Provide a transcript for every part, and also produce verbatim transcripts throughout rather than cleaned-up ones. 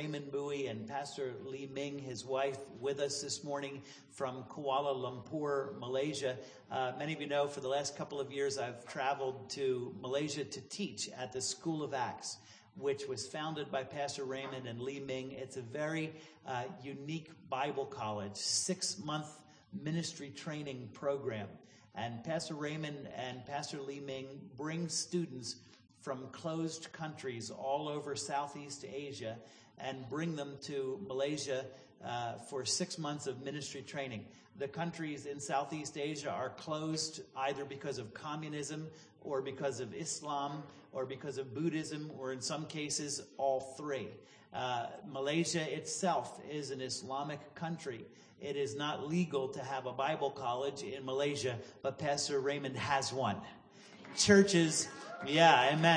Raymond Bowie and Pastor Lee Ming, his wife, with us this morning from Kuala Lumpur, Malaysia. Uh, many of you know for the last couple of years I've traveled to Malaysia to teach at the School of Acts, which was founded by Pastor Raymond and Lee Ming. It's a very uh, unique Bible college, six-month ministry training program. And Pastor Raymond and Pastor Lee Ming bring students from closed countries all over Southeast Asia and bring them to Malaysia uh, for six months of ministry training. The countries in Southeast Asia are closed either because of communism or because of Islam or because of Buddhism, or in some cases, all three. Uh, Malaysia itself is an Islamic country. It is not legal to have a Bible college in Malaysia, but Pastor Raymond has one. Churches, yeah, amen.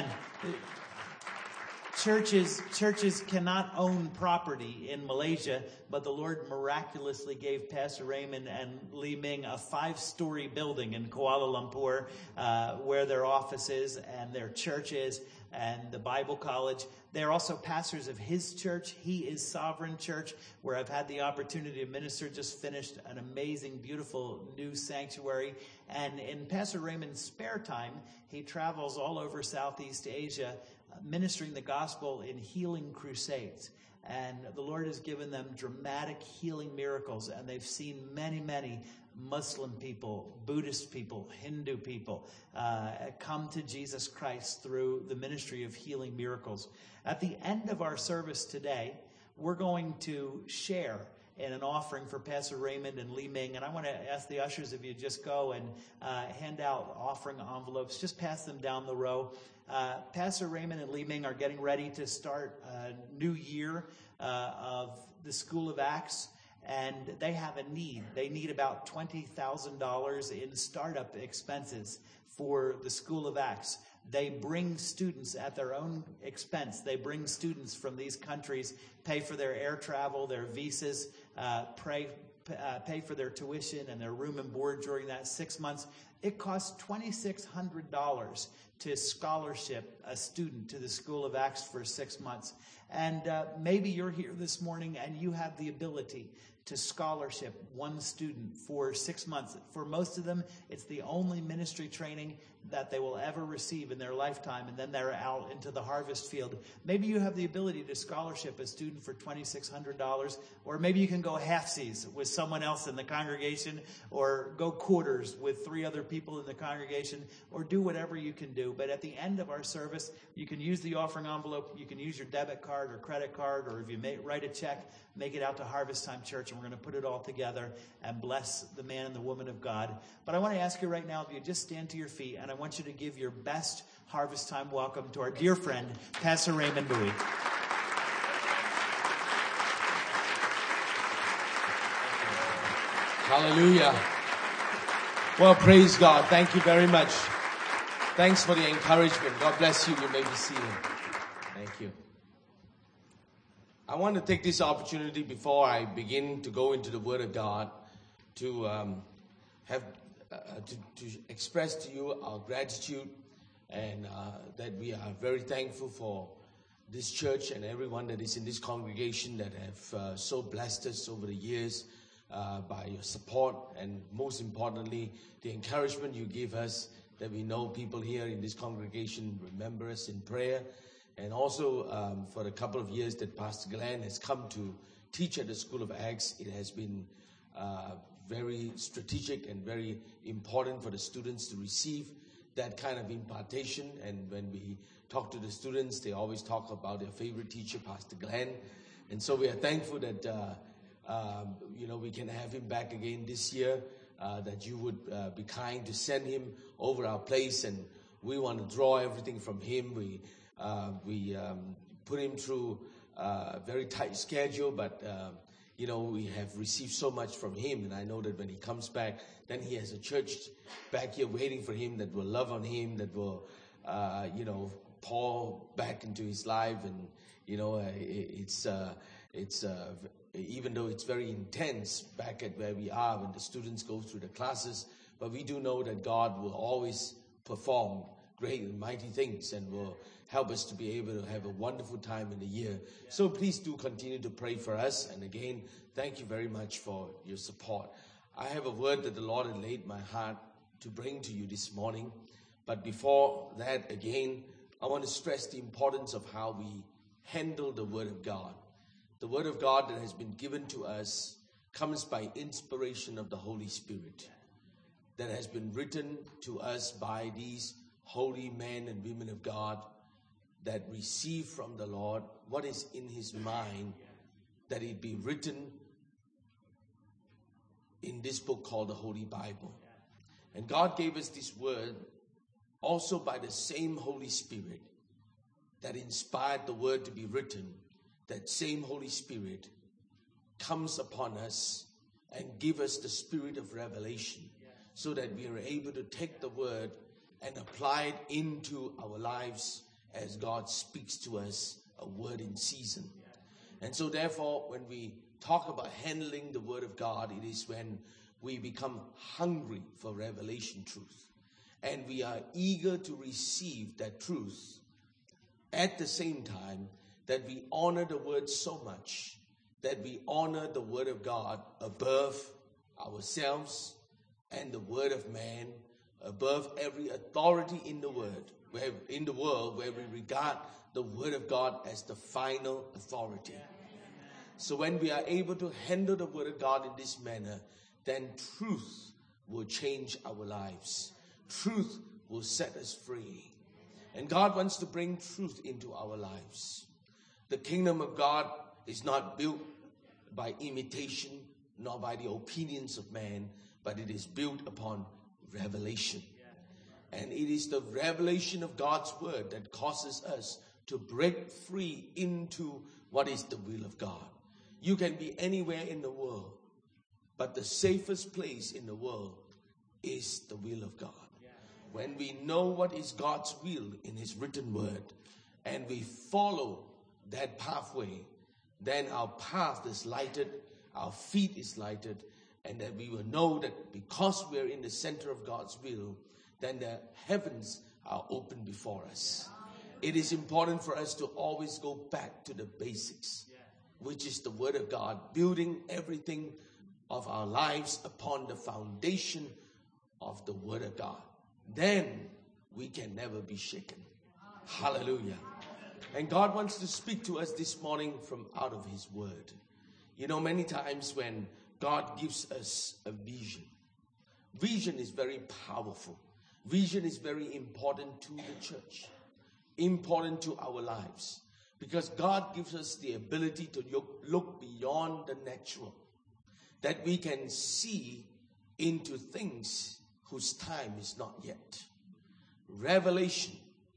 Churches, churches cannot own property in Malaysia, but the Lord miraculously gave Pastor Raymond and Lee Ming a five-story building in Kuala Lumpur, uh, where their office is and their church is, and the Bible college. They're also pastors of his church. He is Sovereign Church, where I've had the opportunity to minister. Just finished an amazing, beautiful new sanctuary. And in Pastor Raymond's spare time, he travels all over Southeast Asia, uh, ministering the gospel in healing crusades. And the Lord has given them dramatic healing miracles, and they've seen many, many Muslim people, Buddhist people, Hindu people uh, come to Jesus Christ through the ministry of healing miracles. At the end of our service today, we're going to share in an offering for Pastor Raymond and Lee Ming. And I want to ask the ushers if you just go and uh, hand out offering envelopes. Just pass them down the row. Uh, Pastor Raymond and Lee Ming are getting ready to start a new year uh, of the School of Acts. And they have a need. They need about twenty thousand dollars in startup expenses for the School of Acts. They bring students at their own expense. They bring students from these countries, pay for their air travel, their visas, uh, pray, uh, pay for their tuition and their room and board during that six months. It costs two thousand six hundred dollars to scholarship a student to the School of Acts for six months. And uh, maybe you're here this morning and you have the ability to scholarship one student for six months. For most of them, it's the only ministry training that they will ever receive in their lifetime, and then they're out into the harvest field. Maybe you have the ability to scholarship a student for two thousand six hundred dollars, or maybe you can go halfsies with someone else in the congregation, or go quarters with three other people in the congregation, or do whatever you can do. But at the end of our service, you can use the offering envelope, you can use your debit card or credit card, or if you may, write a check, make it out to Harvest Time Church, and we're going to put it all together and bless the man and the woman of God. But I want to ask you right now, if you just stand to your feet, and I want you to give your best Harvest Time welcome to our dear friend, Pastor Raymond Bowie. Hallelujah. Well, praise God. Thank you very much. Thanks for the encouragement. God bless you. You may be seated. Thank you. I want to take this opportunity before I begin to go into the Word of God to um, have uh, to, to express to you our gratitude, and uh, that we are very thankful for this church and everyone that is in this congregation that have uh, so blessed us over the years uh, by your support, and most importantly, the encouragement you give us, that we know people here in this congregation remember us in prayer. And also um, for a couple of years that Pastor Glenn has come to teach at the School of Acts, it has been uh, very strategic and very important for the students to receive that kind of impartation. And when we talk to the students, they always talk about their favorite teacher, Pastor Glenn. And so we are thankful that uh, um, you know we can have him back again this year, uh, that you would uh, be kind to send him over our place. And we want to draw everything from him. We Uh, we um, put him through a very tight schedule, but, uh, you know, we have received so much from him. And I know that when he comes back, then he has a church back here waiting for him that will love on him, that will, uh, you know, pour back into his life. And, you know, uh, it's, uh, it's uh, even though it's very intense back at where we are when the students go through the classes, but we do know that God will always perform great and mighty things and will help us to be able to have a wonderful time in the year. So please do continue to pray for us. And again, thank you very much for your support. I have a word that the Lord had laid my heart to bring to you this morning. But before that, again, I want to stress the importance of how we handle the Word of God. The Word of God that has been given to us comes by inspiration of the Holy Spirit, that has been written to us by these holy men and women of God that receive from the Lord what is in His mind, that it be written in this book called the Holy Bible. And God gave us this word also by the same Holy Spirit that inspired the word to be written. That same Holy Spirit comes upon us and give us the spirit of revelation, so that we are able to take the word and apply it into our lives as God speaks to us a word in season. And so therefore, when we talk about handling the Word of God, it is when we become hungry for revelation truth. And we are eager to receive that truth. At the same time, that we honor the Word so much, that we honor the Word of God above ourselves and the word of man, above every authority in the word, where in the world, where we regard the Word of God as the final authority. So when we are able to handle the Word of God in this manner, then truth will change our lives. Truth will set us free. And God wants to bring truth into our lives. The kingdom of God is not built by imitation, nor by the opinions of man, but it is built upon revelation. And it is the revelation of God's word that causes us to break free into what is the will of God. You can be anywhere in the world, but the safest place in the world is the will of God. When we know what is God's will in His written word, and we follow that pathway, then our path is lighted, our feet is lighted, and that we will know that because we are in the center of God's will, then the heavens are open before us. It is important for us to always go back to the basics, which is the Word of God, building everything of our lives upon the foundation of the Word of God. Then we can never be shaken. Hallelujah. And God wants to speak to us this morning from out of His Word. You know, many times when God gives us a vision, vision is very powerful. Vision is very important to the church, important to our lives, because God gives us the ability to look, look beyond the natural, that we can see into things whose time is not yet. Revelation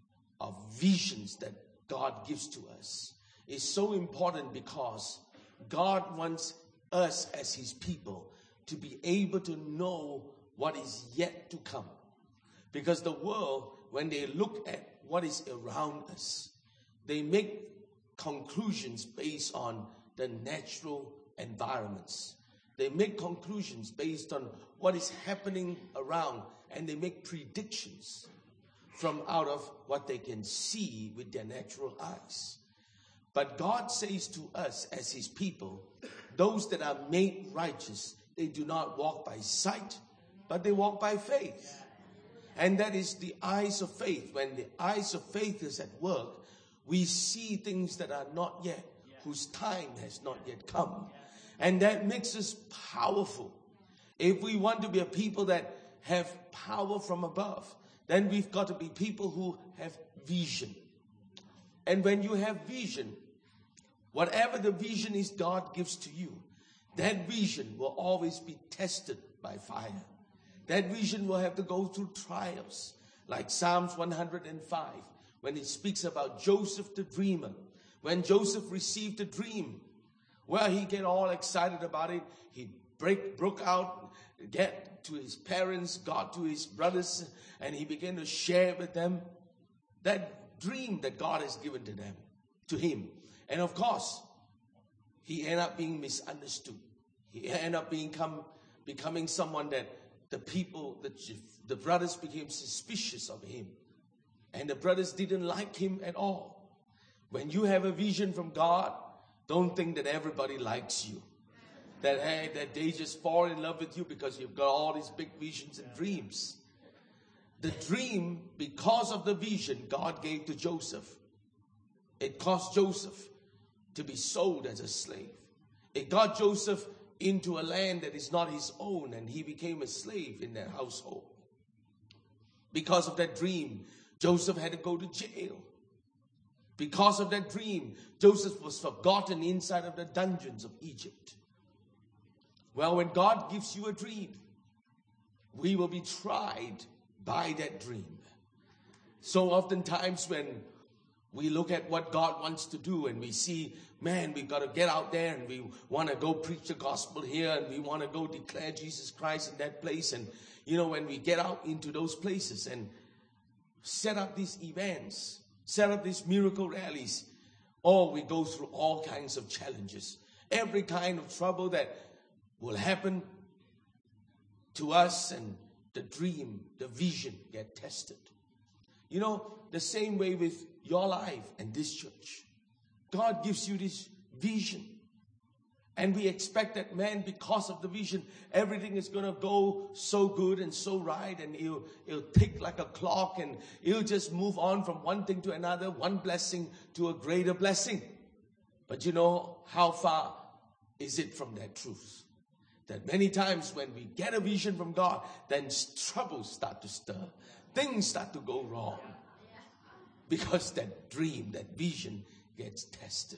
of visions that God gives to us is so important, because God wants us as His people to be able to know what is yet to come. Because the world, when they look at what is around us, they make conclusions based on the natural environments. They make conclusions based on what is happening around, and they make predictions from out of what they can see with their natural eyes. But God says to us as His people, those that are made righteous, they do not walk by sight, but they walk by faith. And that is the eyes of faith. When the eyes of faith is at work, we see things that are not yet, whose time has not yet come. And that makes us powerful. If we want to be a people that have power from above, then we've got to be people who have vision. And when you have vision, whatever the vision is God gives to you, that vision will always be tested by fire. That vision will have to go through trials, like Psalms one hundred five, when it speaks about Joseph the dreamer. When Joseph received a dream, well, he get all excited about it. He break, broke out, get to his parents, got to his brothers, and he began to share with them that dream that God has given to them, to him. And of course, he ended up being misunderstood. He ended up being come, becoming someone that the people, the, the brothers became suspicious of him. And the brothers didn't like him at all. When you have a vision from God, don't think that everybody likes you. That, hey, that they just fall in love with you because you've got all these big visions and dreams. The dream, because of the vision God gave to Joseph, it caused Joseph to be sold as a slave. It got Joseph into a land that is not his own, and he became a slave in that household. Because of that dream, Joseph had to go to jail. Because of that dream, Joseph was forgotten inside of the dungeons of Egypt. Well, when God gives you a dream, we will be tried by that dream. So oftentimes when we look at what God wants to do and we see, man, we've got to get out there and we want to go preach the gospel here and we want to go declare Jesus Christ in that place. And, you know, when we get out into those places and set up these events, set up these miracle rallies, oh, we go through all kinds of challenges. Every kind of trouble that will happen to us, and the dream, the vision get tested. You know, the same way with your life and this church. God gives you this vision. And we expect that, man, because of the vision, everything is going to go so good and so right. And it'll, it'll tick like a clock. And it'll just move on from one thing to another, one blessing to a greater blessing. But you know, how far is it from that truth? That many times when we get a vision from God, then troubles start to stir. Things start to go wrong. Because that dream, that vision gets tested.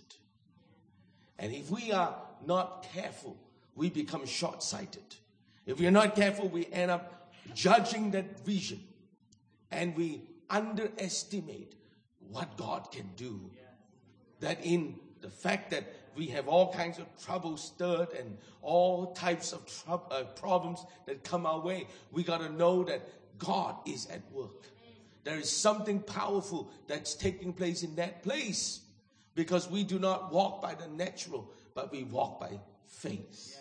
And if we are not careful, we become short-sighted. If we are not careful, we end up judging that vision. And we underestimate what God can do. That in the fact that we have all kinds of trouble stirred and all types of trou- uh, problems that come our way, we got to know that God is at work. There is something powerful that's taking place in that place, because we do not walk by the natural, but we walk by faith.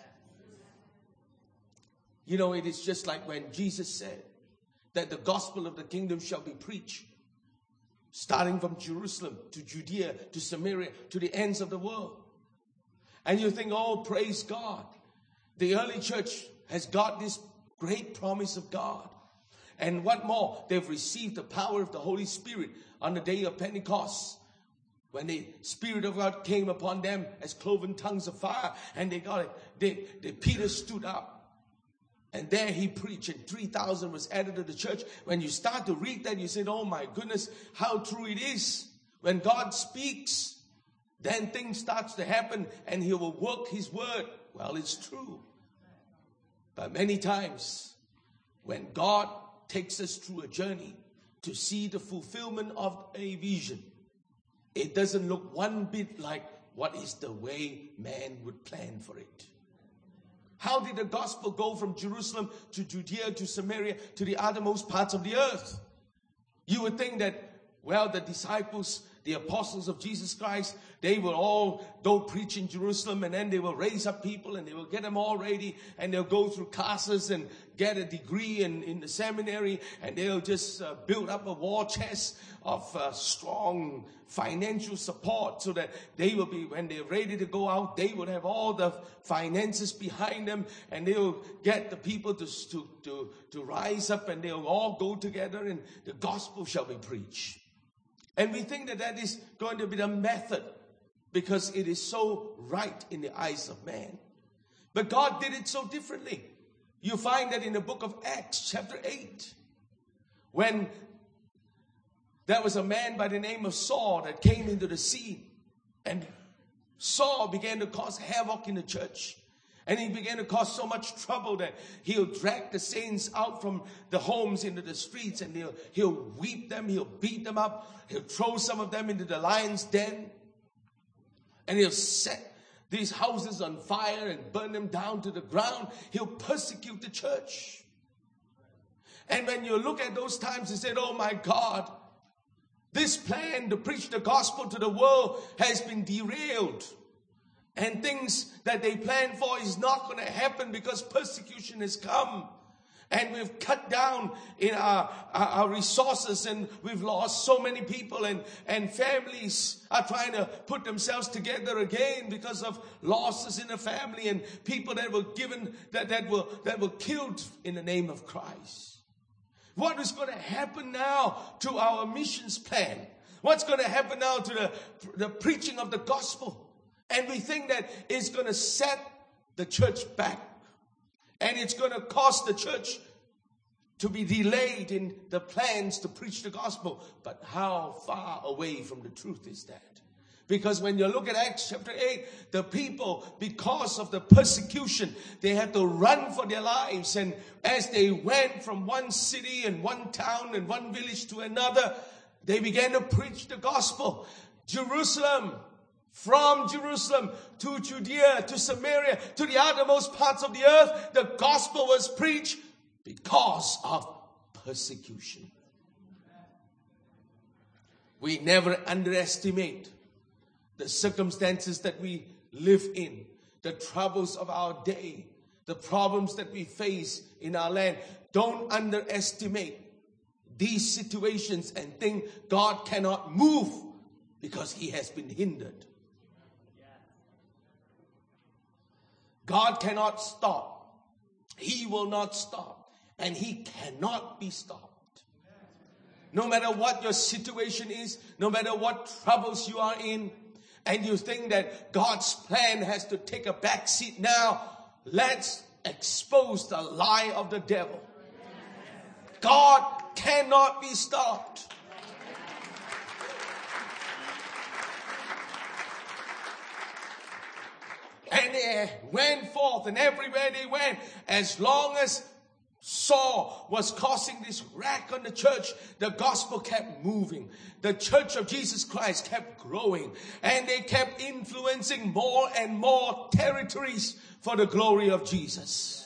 You know, it is just like when Jesus said that the gospel of the kingdom shall be preached, starting from Jerusalem to Judea to Samaria to the ends of the world. And you think, oh, praise God. The early church has got this great promise of God. And what more? They've received the power of the Holy Spirit on the day of Pentecost, when the Spirit of God came upon them as cloven tongues of fire, and they got it. They, they, Peter stood up, and there he preached, and three thousand was added to the church. When you start to read that, you say, oh my goodness, how true it is. When God speaks, then things starts to happen, and he will work his word. Well, it's true. But many times, when God takes us through a journey to see the fulfillment of a vision, it doesn't look one bit like what is the way man would plan for it. How did the gospel go from Jerusalem to Judea to Samaria to the uttermost parts of the earth? You would think that, well, the disciples, the apostles of Jesus Christ, they will all go preach in Jerusalem, and then they will raise up people and they will get them all ready, and they'll go through classes and get a degree in, in the seminary, and they'll just uh, build up a war chest of uh, strong financial support so that they will be, when they're ready to go out, they will have all the finances behind them, and they'll get the people to, to, to, to rise up, and they'll all go together and the gospel shall be preached. And we think that that is going to be the method because it is so right in the eyes of man. But God did it so differently. You find that in the book of Acts chapter eight, when there was a man by the name of Saul that came into the scene, and Saul began to cause havoc in the church. And he began to cause so much trouble that he'll drag the saints out from the homes into the streets, and he'll, he'll whip them, he'll beat them up, he'll throw some of them into the lion's den, and he'll set these houses on fire and burn them down to the ground. He'll persecute the church. And when you look at those times, you say, oh my God, this plan to preach the gospel to the world has been derailed. And things that they planned for is not going to happen because persecution has come. And we've cut down in our, our, our resources, and we've lost so many people, and, and families are trying to put themselves together again because of losses in the family and people that were given, that, that were, that were killed in the name of Christ. What is going to happen now to our missions plan? What's going to happen now to the, the preaching of the gospel? And we think that it's going to set the church back. And it's going to cause the church to be delayed in the plans to preach the gospel. But how far away from the truth is that? Because when you look at Acts chapter eight, the people, because of the persecution, they had to run for their lives. And as they went from one city and one town and one village to another, they began to preach the gospel. Jerusalem, from Jerusalem to Judea, to Samaria, to the uttermost parts of the earth, the gospel was preached because of persecution. We never underestimate the circumstances that we live in, the troubles of our day, the problems that we face in our land. Don't underestimate these situations and think God cannot move because he has been hindered. God cannot stop. He will not stop. And he cannot be stopped. No matter what your situation is, no matter what troubles you are in, and you think that God's plan has to take a back seat now, let's expose the lie of the devil. God cannot be stopped. And they went forth, and everywhere they went, as long as Saul was causing this wreck on the church, the gospel kept moving. The church of Jesus Christ kept growing, and they kept influencing more and more territories for the glory of Jesus.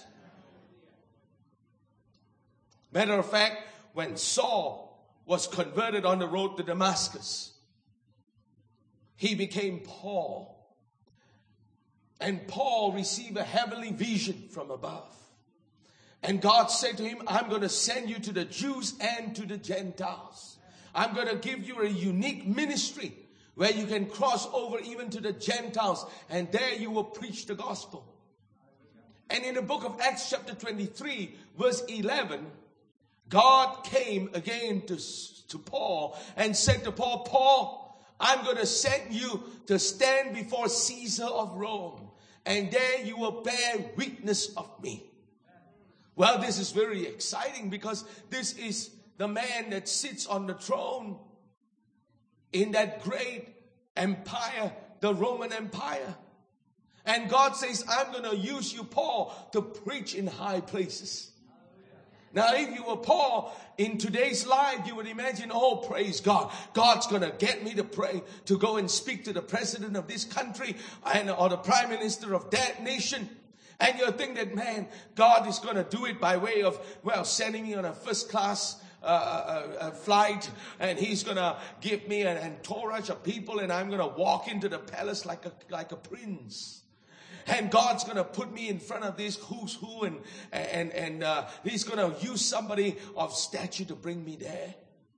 Matter of fact, when Saul was converted on the road to Damascus, he became Paul. And Paul received a heavenly vision from above. And God said to him, I'm going to send you to the Jews and to the Gentiles. I'm going to give you a unique ministry where you can cross over even to the Gentiles. And there you will preach the gospel. And in the book of Acts chapter twenty-three, verse eleven, God came again to, to Paul and said to Paul, Paul, I'm going to send you to stand before Caesar of Rome. And there you will bear witness of me. Well, this is very exciting because this is the man that sits on the throne in that great empire, the Roman Empire. And God says, I'm going to use you, Paul, to preach in high places. Now, if you were Paul in today's life, you would imagine, oh, praise God. God's going to get me to pray, to go and speak to the president of this country and or the prime minister of that nation. And you think that, man, God is going to do it by way of, well, sending me on a first class uh, uh, uh, flight. And he's going to give me an entourage of people. And I'm going to walk into the palace like a, like a prince. And God's going to put me in front of this who's who, and and and uh, he's going to use somebody of stature to bring me there.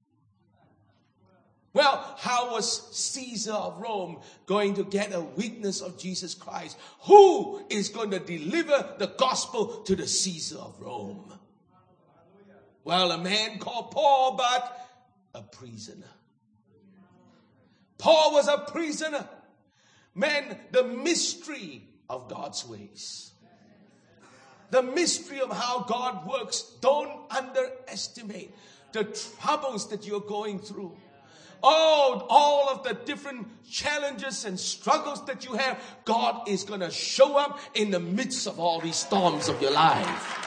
Well, how was Caesar of Rome going to get a witness of Jesus Christ? Who is going to deliver the gospel to the Caesar of Rome? Well, a man called Paul, but a prisoner. Paul was a prisoner. Man, the mystery of God's ways. The mystery of how God works. Don't underestimate the troubles that you're going through. Oh, all of the different challenges and struggles that you have. God is going to show up in the midst of all these storms of your life.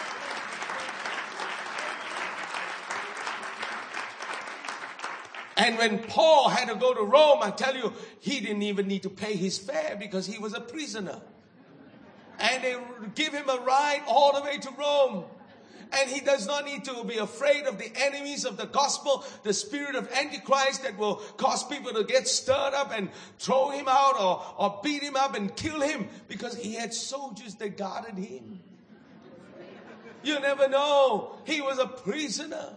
And when Paul had to go to Rome, I tell you, he didn't even need to pay his fare because he was a prisoner. And they give him a ride all the way to Rome. And he does not need to be afraid of the enemies of the gospel, the spirit of Antichrist that will cause people to get stirred up and throw him out or, or beat him up and kill him, because he had soldiers that guarded him. You never know. He was a prisoner.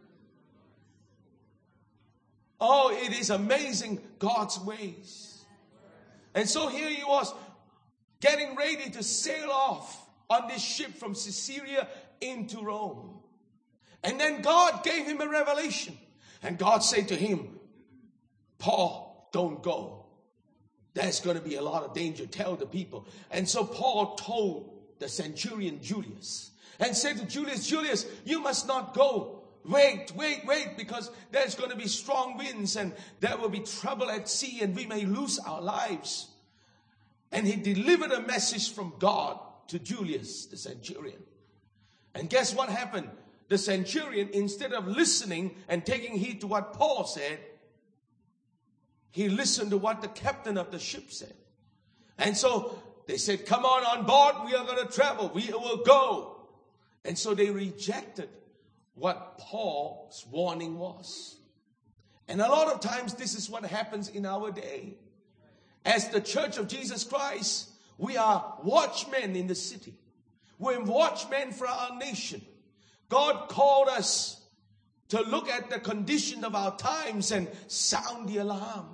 Oh, it is amazing God's ways. And so here he was, getting ready to sail off on this ship from Caesarea into Rome. And then God gave him a revelation. And God said to him, Paul, don't go. There's going to be a lot of danger. Tell the people. And so Paul told the centurion Julius and said to Julius, Julius, you must not go. Wait, wait, wait, because there's going to be strong winds and there will be trouble at sea and we may lose our lives. And he delivered a message from God to Julius, the centurion. And guess what happened? The centurion, instead of listening and taking heed to what Paul said, he listened to what the captain of the ship said. And so they said, come on on board, we are going to travel, we will go. And so they rejected what Paul's warning was. And a lot of times this is what happens in our day. As the Church of Jesus Christ, we are watchmen in the city. We're watchmen for our nation. God called us to look at the condition of our times and sound the alarm.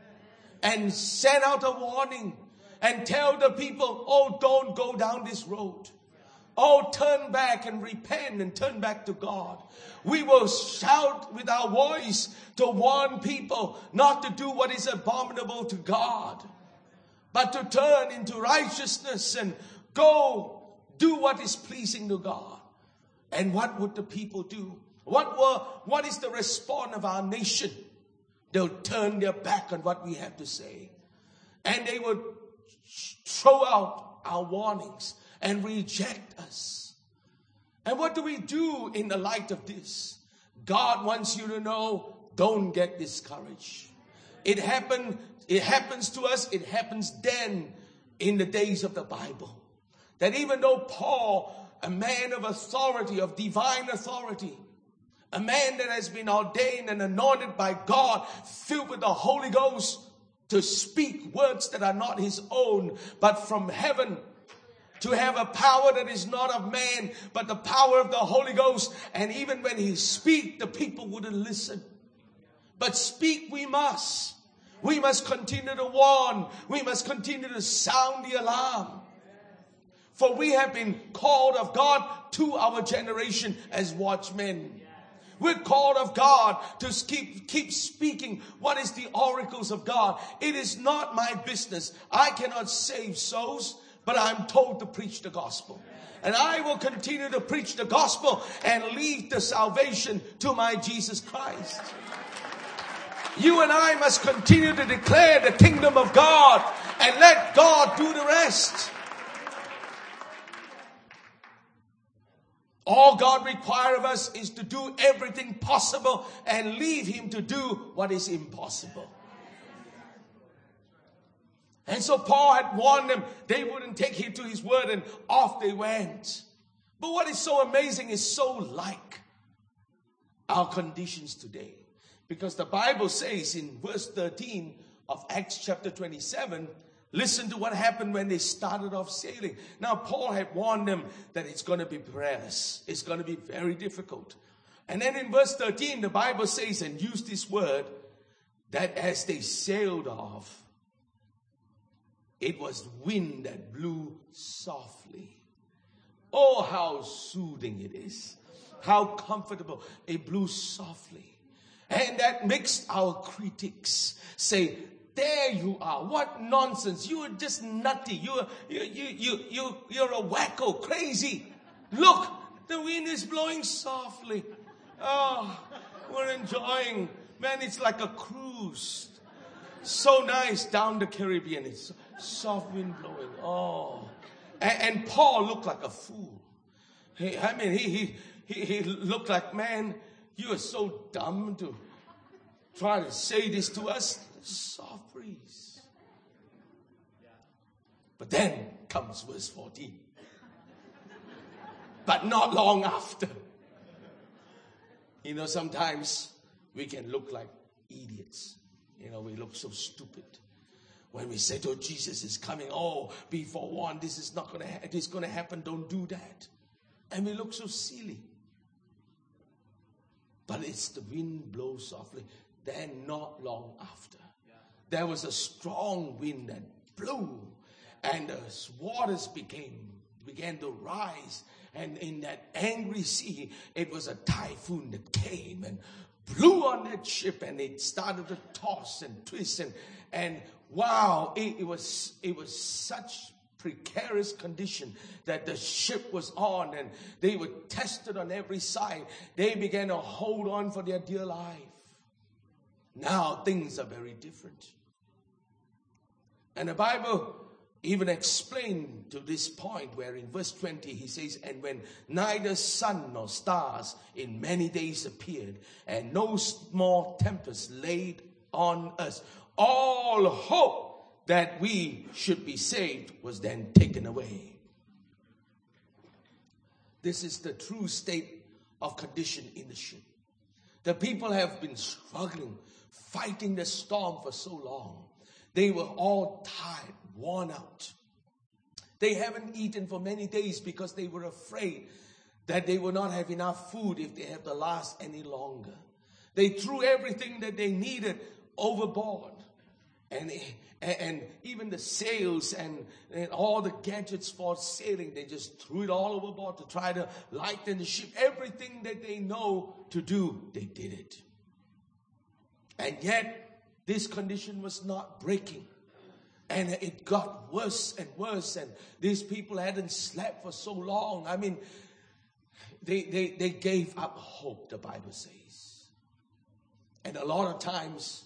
And send out a warning. And tell the people, oh, don't go down this road. Oh, turn back and repent and turn back to God. We will shout with our voice to warn people not to do what is abominable to God, but to turn into righteousness and go do what is pleasing to God. And what would the people do? What were, what is the response of our nation? They'll turn their back on what we have to say. And they would throw out our warnings and reject us. And what do we do in the light of this? God wants you to know, don't get discouraged. It happened, it happens to us, it happens then in the days of the Bible. That even though Paul, a man of authority, of divine authority, a man that has been ordained and anointed by God, filled with the Holy Ghost to speak words that are not his own, but from heaven, to have a power that is not of man, but the power of the Holy Ghost. And even when he speak, the people wouldn't listen. But speak we must. We must continue to warn. We must continue to sound the alarm. For we have been called of God to our generation as watchmen. We're called of God to keep, keep speaking what is the oracles of God. It is not my business. I cannot save souls, but I'm told to preach the gospel. And I will continue to preach the gospel and lead the salvation to my Jesus Christ. You and I must continue to declare the kingdom of God and let God do the rest. All God requires of us is to do everything possible and leave him to do what is impossible. And so Paul had warned them, they wouldn't take him to his word, and off they went. But what is so amazing is so like our conditions today. Because the Bible says in verse thirteen of Acts chapter twenty-seven, listen to what happened when they started off sailing. Now, Paul had warned them that it's going to be perilous. It's going to be very difficult. And then in verse thirteen, the Bible says, and used this word, that as they sailed off, it was wind that blew softly. Oh, how soothing it is. How comfortable. It blew softly. And that makes our critics say, there you are. What nonsense. You are just nutty. You are, you, you, you, you, you're a wacko, crazy. Look, the wind is blowing softly. Oh, we're enjoying. Man, it's like a cruise. So nice down the Caribbean. It's soft wind blowing. Oh. And, and Paul looked like a fool. He, I mean, he, he, he, he looked like, man, you are so dumb to try to say this to us. Soft breeze. But then comes verse fourteen. But not long after. You know, sometimes we can look like idiots. You know, we look so stupid. When we say, oh, Jesus is coming. Oh, be forewarned. This is not going to ha- this is going to happen. Don't do that. And we look so silly. But it's the wind blows softly. Then not long after, there was a strong wind that blew, and the waters became began to rise. And in that angry sea, it was a typhoon that came and blew on that ship, and it started to toss and twist, and and wow, it, it was it was such precarious condition that the ship was on, and they were tested on every side. They began to hold on for their dear life. Now things are very different. And the Bible even explained to this point where in verse twenty he says, and when neither sun nor stars in many days appeared, and no small tempest laid on us, all hope that we should be saved was then taken away. This is the true state of condition in the ship. The people have been struggling, fighting the storm for so long. They were all tired, worn out. They haven't eaten for many days because they were afraid that they will not have enough food if they have to last any longer. They threw everything that they needed overboard. And, and, and even the sails and, and all the gadgets for sailing, they just threw it all overboard to try to lighten the ship. Everything that they know to do, they did it. And yet, this condition was not breaking. And it got worse and worse. And these people hadn't slept for so long. I mean, they, they, they gave up hope, the Bible says. And a lot of times,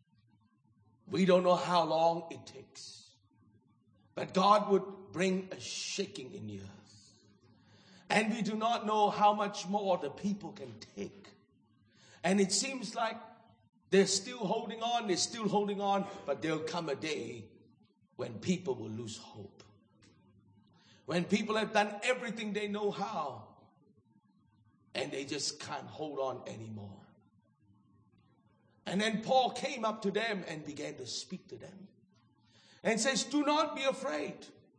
we don't know how long it takes. But God would bring a shaking in the earth. And we do not know how much more the people can take. And it seems like they're still holding on, they're still holding on, but there'll come a day when people will lose hope. When people have done everything they know how, and they just can't hold on anymore. And then Paul came up to them and began to speak to them. And says, do not be afraid.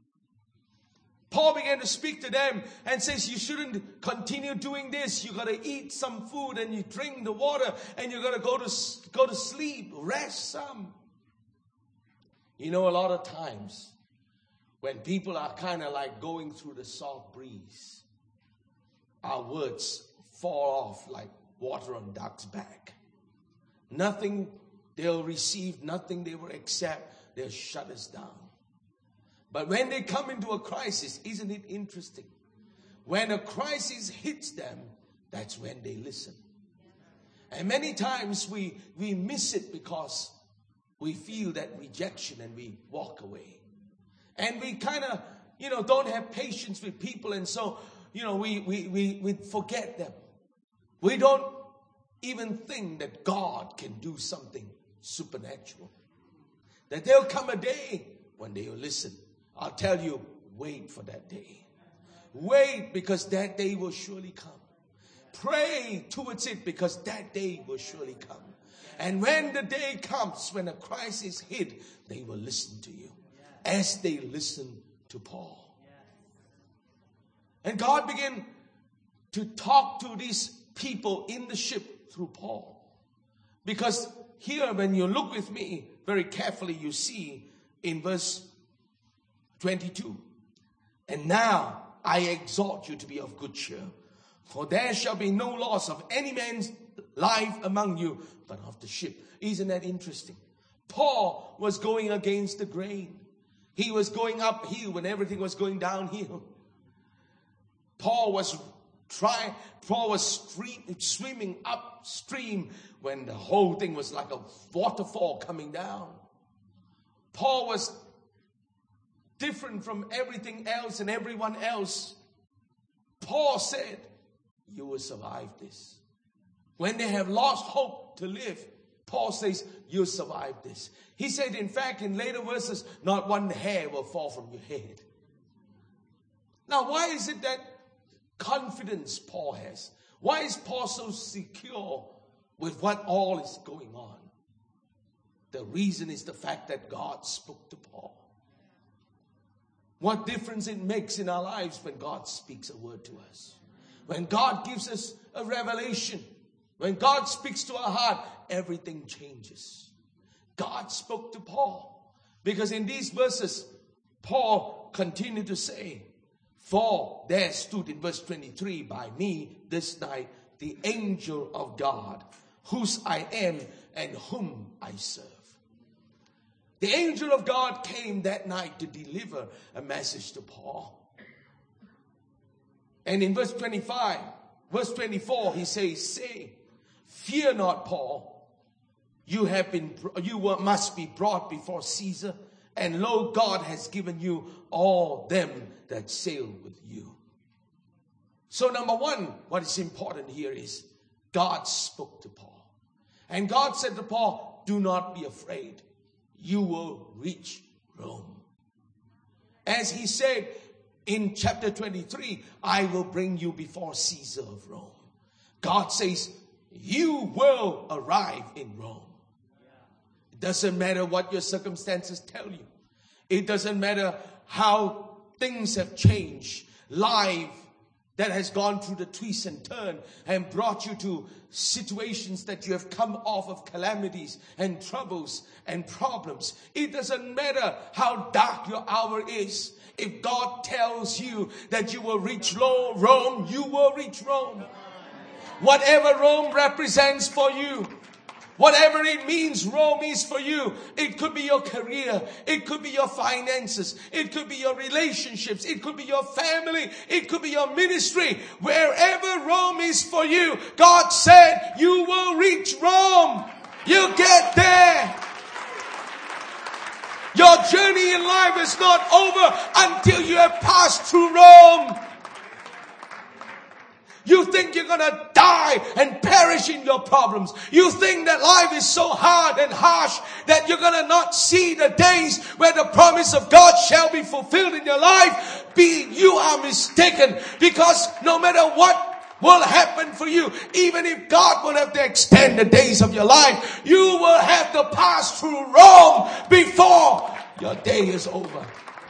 Paul began to speak to them and says, you shouldn't continue doing this. You got to eat some food and you drink the water and you got to go to go to sleep, rest some. You know, a lot of times when people are kind of like going through the soft breeze, our words fall off like water on duck's back. Nothing they'll receive, nothing they will accept, they'll shut us down. But when they come into a crisis, isn't it interesting? When a crisis hits them, that's when they listen. And many times we, we miss it because we feel that rejection and we walk away. And we kind of, you know, don't have patience with people. And so, you know, we, we, we, we forget them. We don't even think that God can do something supernatural. That there'll come a day when they will listen. I'll tell you, wait for that day. Wait, because that day will surely come. Pray towards it, because that day will surely come. And when the day comes, when a crisis hit, they will listen to you as they listened to Paul. And God began to talk to these people in the ship through Paul. Because here, when you look with me very carefully, you see in verse twenty-two, and now I exhort you to be of good cheer, for there shall be no loss of any man's life among you, but of the ship. Isn't that interesting? Paul was going against the grain. He was going uphill when everything was going downhill. Paul was trying, Paul was stream, swimming upstream when the whole thing was like a waterfall coming down. Paul was different from everything else and everyone else. Paul said, you will survive this. When they have lost hope to live, Paul says, you'll survive this. He said, in fact, in later verses, not one hair will fall from your head. Now, why is it that confidence Paul has? Why is Paul so secure with what all is going on? The reason is the fact that God spoke to Paul. what difference it makes in our lives when God speaks a word to us. When God gives us a revelation. When God speaks to our heart, everything changes. God spoke to Paul. Because in these verses, Paul continued to say, for there stood in verse twenty-three, by me this night the angel of God, whose I am and whom I serve. The angel of God came that night to deliver a message to Paul. And in verse twenty-five, verse twenty-four, he says, say, fear not, Paul. You have been, you must be brought before Caesar. And lo, God has given you all them that sail with you. So number one, what is important here is God spoke to Paul. And God said to Paul, do not be afraid. You will reach Rome. As he said in chapter twenty-three, I will bring you before Caesar of Rome. God says, you will arrive in Rome. It doesn't matter what your circumstances tell you. It doesn't matter how things have changed. Life that has gone through the twists and turns and brought you to situations that you have come off of calamities and troubles and problems. It doesn't matter how dark your hour is. If God tells you that you will reach Rome, you will reach Rome. Whatever Rome represents for you, whatever it means Rome is for you, it could be your career, it could be your finances, it could be your relationships, it could be your family, it could be your ministry. Wherever Rome is for you, God said you will reach Rome. You get there. Your journey in life is not over until you have passed through Rome. You think you're going to die and perish in your problems. You think that life is so hard and harsh that you're going to not see the days where the promise of God shall be fulfilled in your life. Be, you are mistaken, because no matter what will happen for you, even if God will have to extend the days of your life, you will have to pass through Rome before your day is over.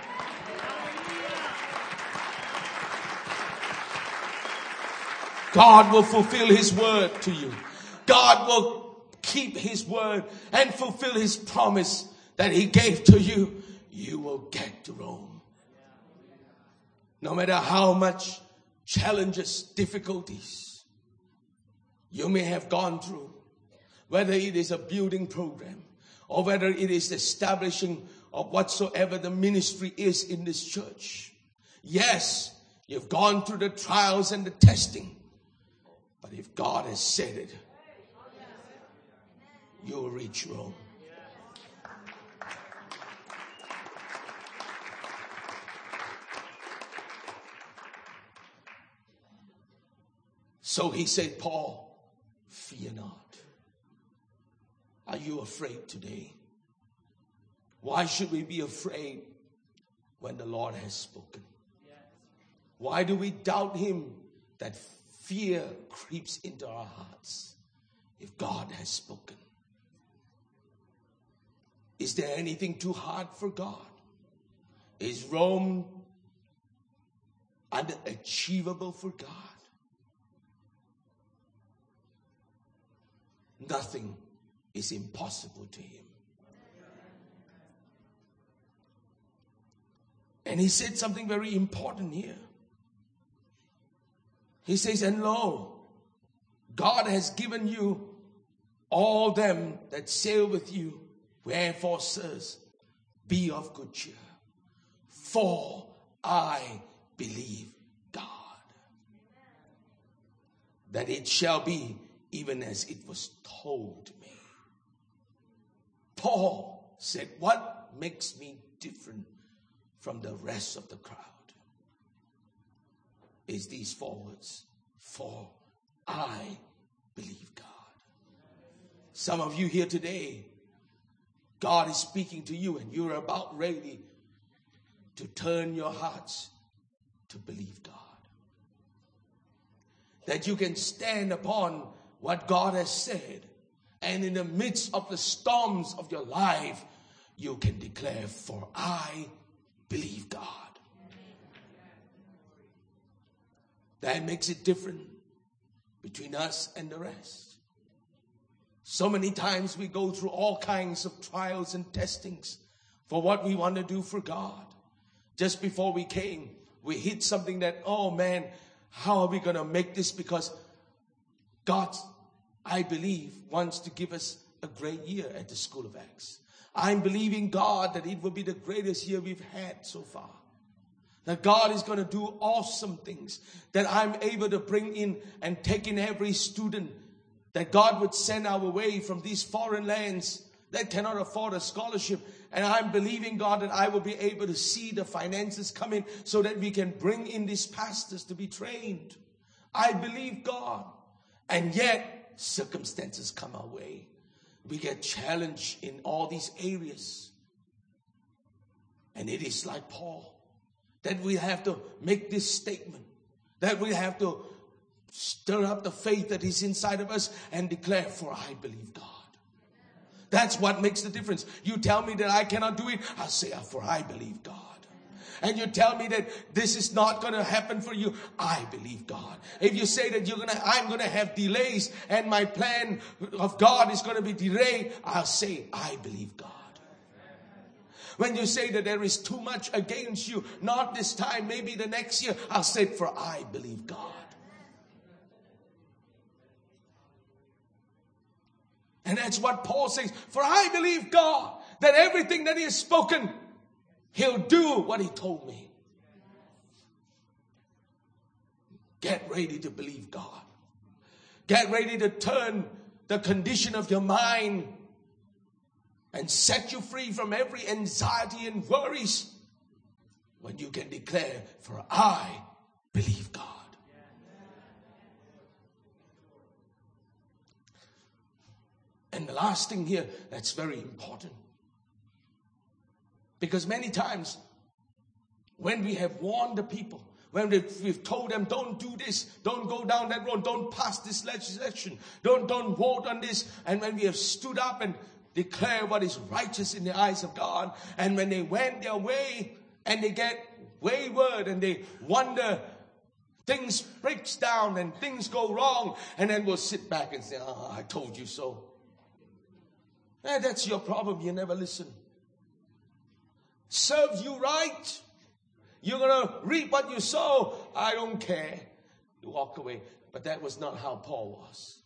God will fulfill His word to you. God will keep His word and fulfill His promise that He gave to you. You will get to Rome. No matter how much challenges, difficulties you may have gone through, whether it is a building program or whether it is the establishing of whatsoever the ministry is in this church. Yes, you've gone through the trials and the testing. But if God has said it, you will reach Rome. So he said, Paul, fear not. Are you afraid today? Why should we be afraid when the Lord has spoken? Why do we doubt Him that fear creeps into our hearts if God has spoken? Is there anything too hard for God? Is Rome unachievable for God? Nothing is impossible to Him. And he said something very important here. He says, and lo, God has given you all them that sail with you. Wherefore, sirs, be of good cheer. For I believe God, that it shall be even as it was told me. Paul said, what makes me different from the rest of the crowd is these four words. For I believe God. Some of you here today, God is speaking to you and you're about ready to turn your hearts to believe God. That you can stand upon what God has said, and in the midst of the storms of your life, you can declare, for I believe God. That makes it different between us and the rest. So many times we go through all kinds of trials and testings for what we want to do for God. Just before we came, we hit something that, oh man, how are we going to make this? Because God, I believe, wants to give us a great year at the School of Acts. I'm believing God that it will be the greatest year we've had so far. That God is going to do awesome things. That I'm able to bring in and take in every student. That God would send our way from these foreign lands that cannot afford a scholarship. And I'm believing God that I will be able to see the finances come in so that we can bring in these pastors to be trained. I believe God. And yet, circumstances come our way. We get challenged in all these areas. And it is like Paul, that we have to make this statement, that we have to stir up the faith that is inside of us and declare, for I believe God. That's what makes the difference. You tell me that I cannot do it, I'll say, for I believe God. And you tell me that this is not going to happen for you, I believe God. If you say that you're gonna, I'm going to have delays and my plan of God is going to be delayed, I'll say, I believe God. When you say that there is too much against you, not this time, maybe the next year, I'll say, for I believe God. And that's what Paul says, for I believe God, that everything that he has spoken, he'll do what he told me. Get ready to believe God. Get ready to turn the condition of your mind and set you free from every anxiety and worries when you can declare, for I believe God. And the last thing here that's very important. Because many times when we have warned the people, when we've told them, don't do this, don't go down that road, don't pass this legislation, don't, don't vote on this. And when we have stood up and declare what is righteous in the eyes of God, and when they went their way and they get wayward and they wonder, things breaks down and things go wrong, and then we'll sit back and say, oh, I told you so. Eh, that's your problem, you never listen. Serves you right. You're going to reap what you sow. I don't care. You walk away. But that was not how Paul was.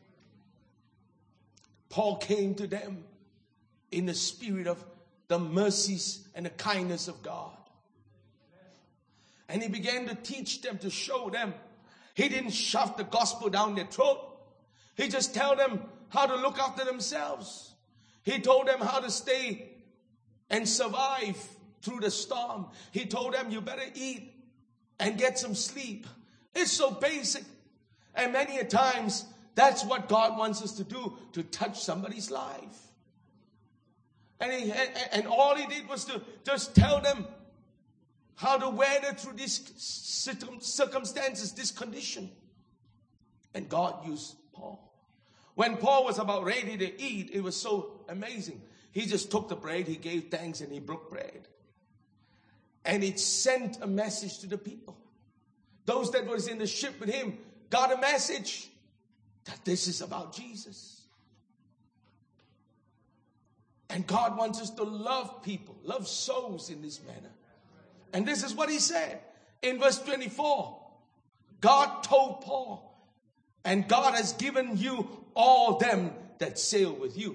Paul came to them in the spirit of the mercies and the kindness of God. And he began to teach them, to show them. He didn't shove the gospel down their throat. He just told them how to look after themselves. He told them how to stay and survive through the storm. He told them, you better eat and get some sleep. It's so basic. And many a times, that's what God wants us to do, to touch somebody's life. And, he, and, and all he did was to just tell them how to weather through these circumstances, this condition. And God used Paul. When Paul was about ready to eat, it was so amazing. He just took the bread, he gave thanks, and he broke bread. And it sent a message to the people. Those that was in the ship with him got a message that this is about Jesus. And God wants us to love people, love souls in this manner. And this is what he said in verse twenty-four. God told Paul, and God has given you all them that sail with you.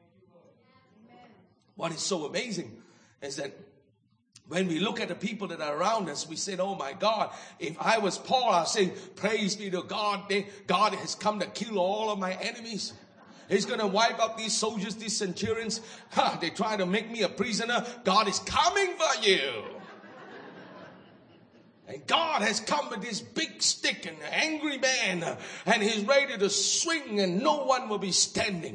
What is so amazing is that when we look at the people that are around us, we say, oh my God, if I was Paul, I'd say, praise be to God. They, God has come to kill all of my enemies. He's going to wipe up these soldiers, these centurions. Ha, they try to make me a prisoner. God is coming for you. And God has come with this big stick and an angry man, and he's ready to swing and no one will be standing.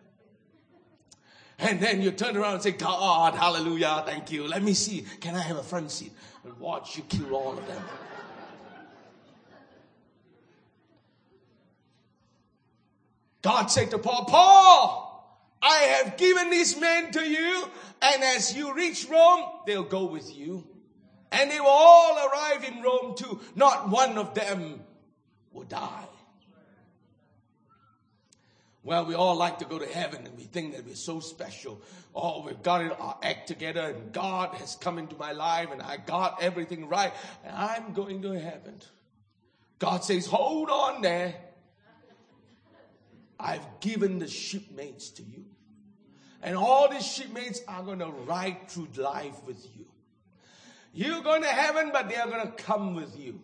And then you turn around and say, God, hallelujah, thank you. Let me see. Can I have a front seat? And watch you kill all of them. God said to Paul, Paul, I have given these men to you, and as you reach Rome, they'll go with you. And they will all arrive in Rome too. Not one of them will die. Well, we all like to go to heaven and we think that we're so special. Oh, we've got it, our act together and God has come into my life and I got everything right. And I'm going to heaven. God says, hold on there. I've given the shipmates to you. And all these shipmates are going to ride through life with you. You're going to heaven, but they are going to come with you.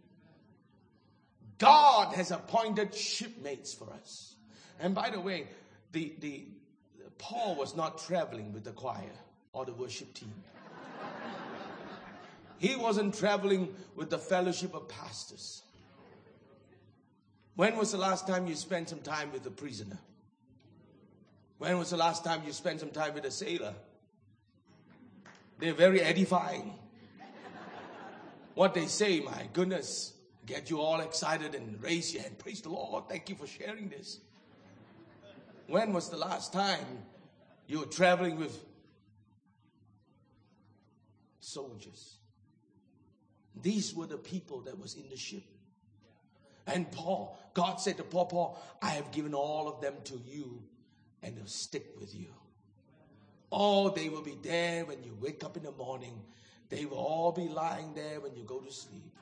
God has appointed shipmates for us. And by the way, the, the Paul was not traveling with the choir or the worship team. He wasn't traveling with the fellowship of pastors. When was the last time you spent some time with a prisoner? When was the last time you spent some time with a sailor? They're very edifying. What they say, my goodness, get you all excited and raise your hand. Praise the Lord. Thank you for sharing this. When was the last time you were traveling with soldiers? These were the people that was in the ship. And Paul, God said to Paul, Paul, I have given all of them to you and they'll stick with you. Oh, they will be there when you wake up in the morning. They will all be lying there when you go to sleep.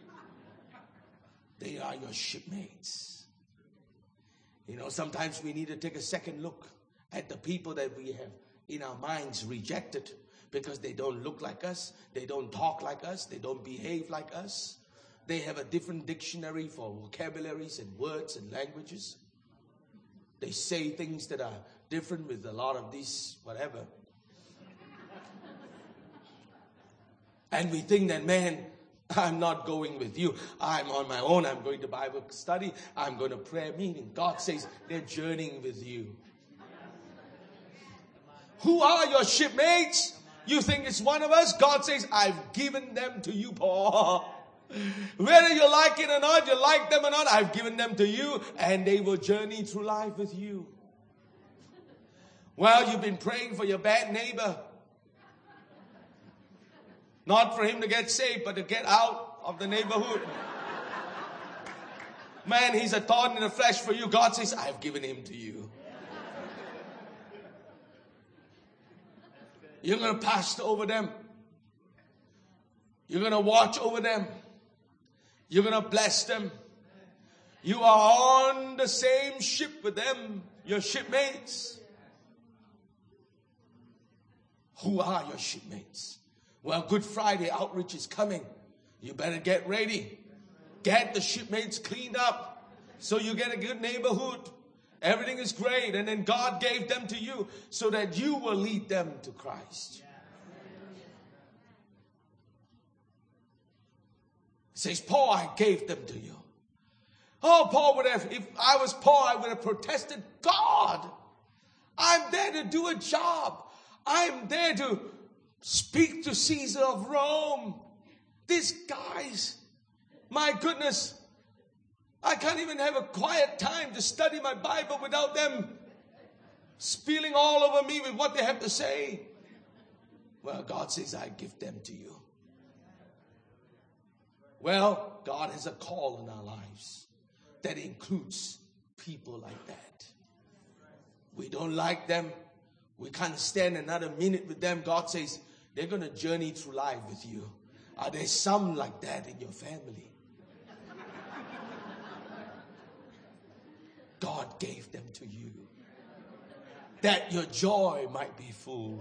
They are your shipmates. You know, sometimes we need to take a second look at the people that we have in our minds rejected because they don't look like us, they don't talk like us, they don't behave like us. They have a different dictionary for vocabularies and words and languages. They say things that are different with a lot of these, whatever. And we think that, man, I'm not going with you. I'm on my own. I'm going to Bible study. I'm going to prayer meeting. God says they're journeying with you. Who are your shipmates? You think it's one of us? God says, I've given them to you, Paul. Whether you like it or not, you like them or not, I've given them to you and they will journey through life with you. Well, you've been praying for your bad neighbor. Not for him to get saved, but to get out of the neighborhood. Man, he's a thorn in the flesh for you. God says, I've given him to you. You're going to pastor over them. You're going to watch over them. You're going to bless them. You are on the same ship with them, your shipmates. Who are your shipmates? Well, Good Friday outreach is coming. You better get ready. Get the shipmates cleaned up so you get a good neighborhood. Everything is great. And then God gave them to you so that you will lead them to Christ. It says, Paul, I gave them to you. Oh, Paul would have, if I was Paul, I would have protested. God, I'm there to do a job. I'm there to speak to Caesar of Rome. These guys, my goodness, I can't even have a quiet time to study my Bible without them spilling all over me with what they have to say. Well, God says, I give them to you. Well, God has a call in our lives that includes people like that. We don't like them. We can't stand another minute with them. God says, they're going to journey through life with you. Are there some like that in your family? God gave them to you, that your joy might be full.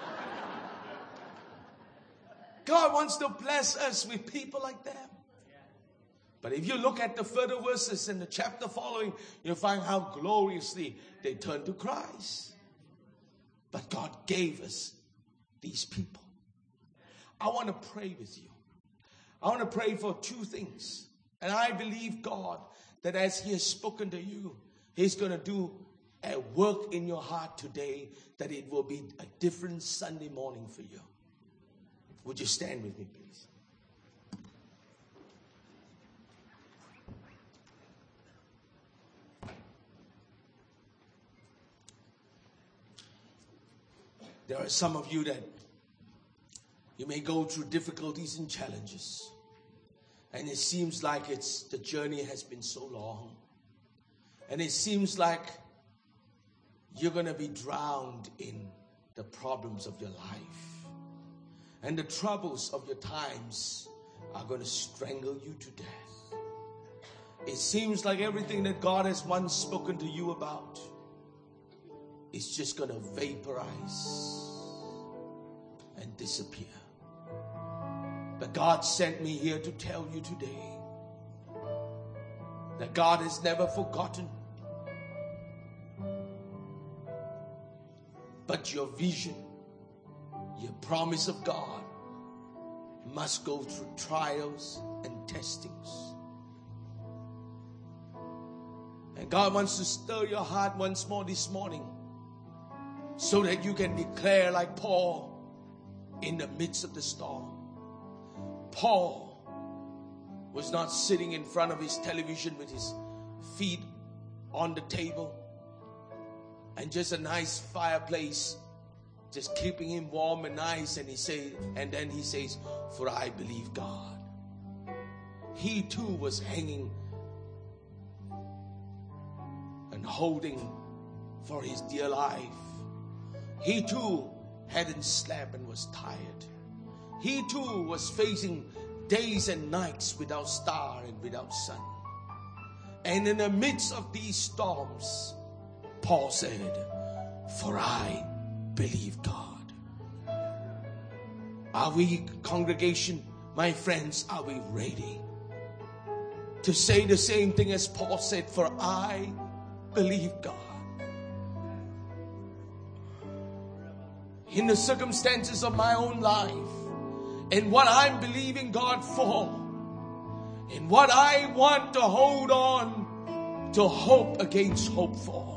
God wants to bless us with people like that. But if you look at the further verses in the chapter following, you'll find how gloriously they turned to Christ. But God gave us these people. I want to pray with you. I want to pray for two things. And I believe God that as He has spoken to you, He's going to do a work in your heart today that it will be a different Sunday morning for you. Would you stand with me, please? There are some of you that You may go through difficulties and challenges. And it seems like it's the journey has been so long. And it seems like you're going to be drowned in the problems of your life. And the troubles of your times are going to strangle you to death. It seems like everything that God has once spoken to you about is just going to vaporize and disappear. But God sent me here to tell you today that God has never forgotten. But your vision, your promise of God must go through trials and testings. And God wants to stir your heart once more this morning so that you can declare like Paul in the midst of the storm. Paul was not sitting in front of his television with his feet on the table and just a nice fireplace just keeping him warm and nice, and he say, and then he says, "For I believe God." He too was hanging and holding for his dear life. He too hadn't slept and was tired. He too was facing days and nights without star and without sun. And in the midst of these storms, Paul said, "For I believe God." Are we, congregation, my friends, are we ready to say the same thing as Paul said? For I believe God. In the circumstances of my own life, and what I'm believing God for, and what I want to hold on to hope against hope for,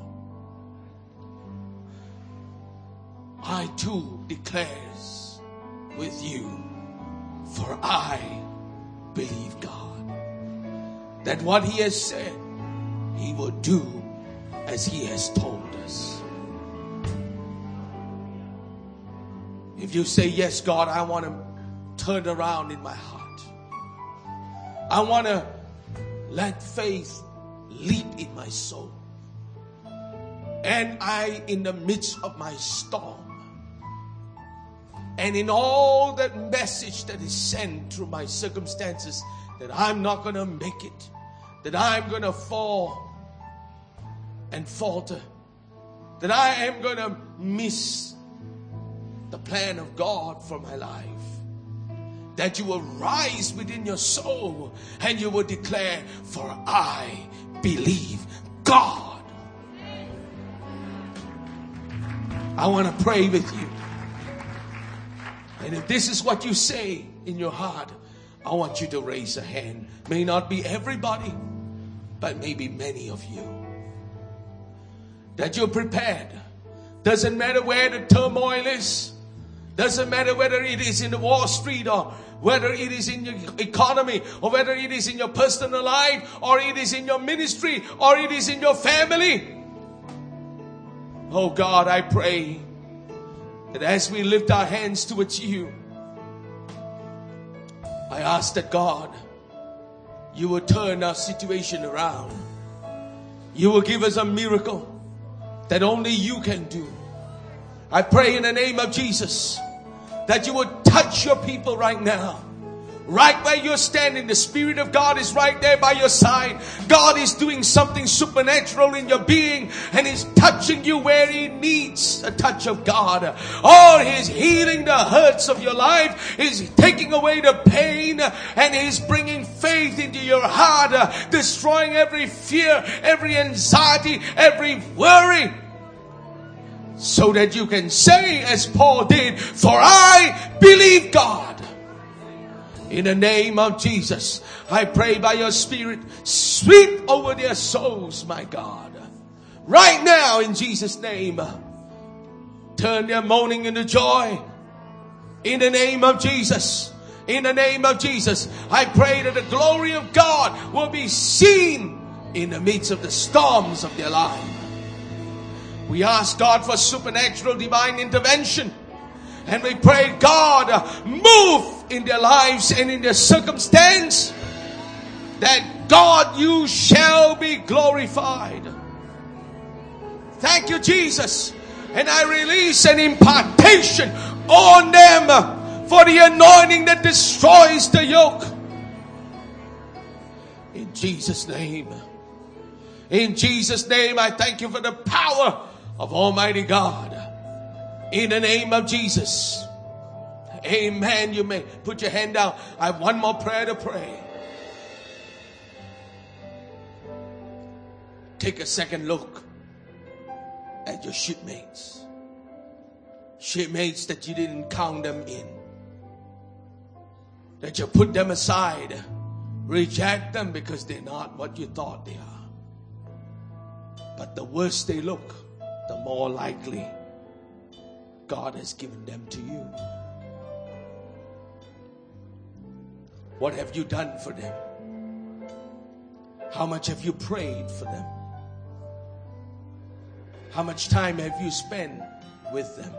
I too declares with you, for I believe God, that what He has said, He will do as He has told us. If you say, "Yes, God, I want to turn around in my heart. I want to let faith leap in my soul. And I, in the midst of my storm, and in all that message that is sent through my circumstances, that I'm not going to make it, that I'm going to fall and falter, that I am going to miss the plan of God for my life, that you will rise within your soul and you will declare, "For I believe God." I want to pray with you. And if this is what you say in your heart, I want you to raise a hand. May not be everybody, but maybe many of you. That you're prepared. Doesn't matter where the turmoil is. Doesn't matter whether it is in the Wall Street, or whether it is in your economy, or whether it is in your personal life, or it is in your ministry, or it is in your family. Oh God, I pray that as we lift our hands towards you, I ask that God, you will turn our situation around. You will give us a miracle that only you can do. I pray in the name of Jesus that you would touch your people right now. Right where you're standing, the Spirit of God is right there by your side. God is doing something supernatural in your being, and He's touching you where He needs a touch of God. Oh, He's healing the hurts of your life. He's taking away the pain, and He's bringing faith into your heart, destroying every fear, every anxiety, every worry, so that you can say as Paul did, "For I believe God." In the name of Jesus, I pray by your Spirit, sweep over their souls, my God. Right now, in Jesus' name, turn their mourning into joy. In the name of Jesus, in the name of Jesus, I pray that the glory of God will be seen in the midst of the storms of their life. We ask God for supernatural divine intervention. And we pray, God, move in their lives and in their circumstance, that God, you shall be glorified. Thank you, Jesus. And I release an impartation on them for the anointing that destroys the yoke. In Jesus' name. In Jesus' name, I thank you for the power of Almighty God. In the name of Jesus. Amen. You may put your hand down. I have one more prayer to pray. Take a second look at your shipmates. Shipmates that you didn't count them in. That you put them aside. Reject them because they're not what you thought they are. But the worse they look, the more likely God has given them to you. What have you done for them? How much have you prayed for them? How much time have you spent with them?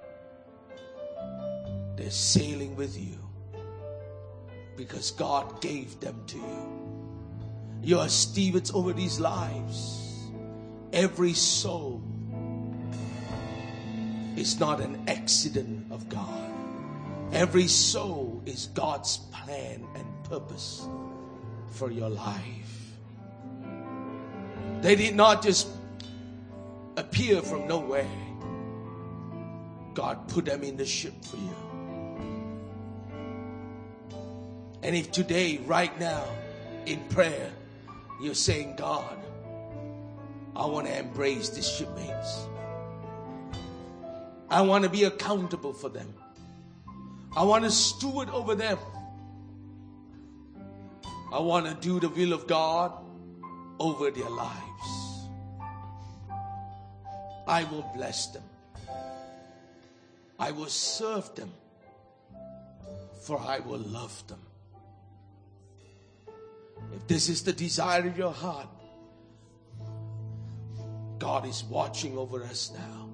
They're sailing with you because God gave them to you. You are stewards over these lives. Every soul is not an accident of God. Every soul is God's plan and purpose for your life. They did not just appear from nowhere. God put them in the ship for you. And if today, right now, in prayer, you're saying, God, I want to embrace these shipmates. I want to be accountable for them. I want to steward over them. I want to do the will of God over their lives. I will bless them. I will serve them. For I will love them. If this is the desire of your heart, God is watching over us now.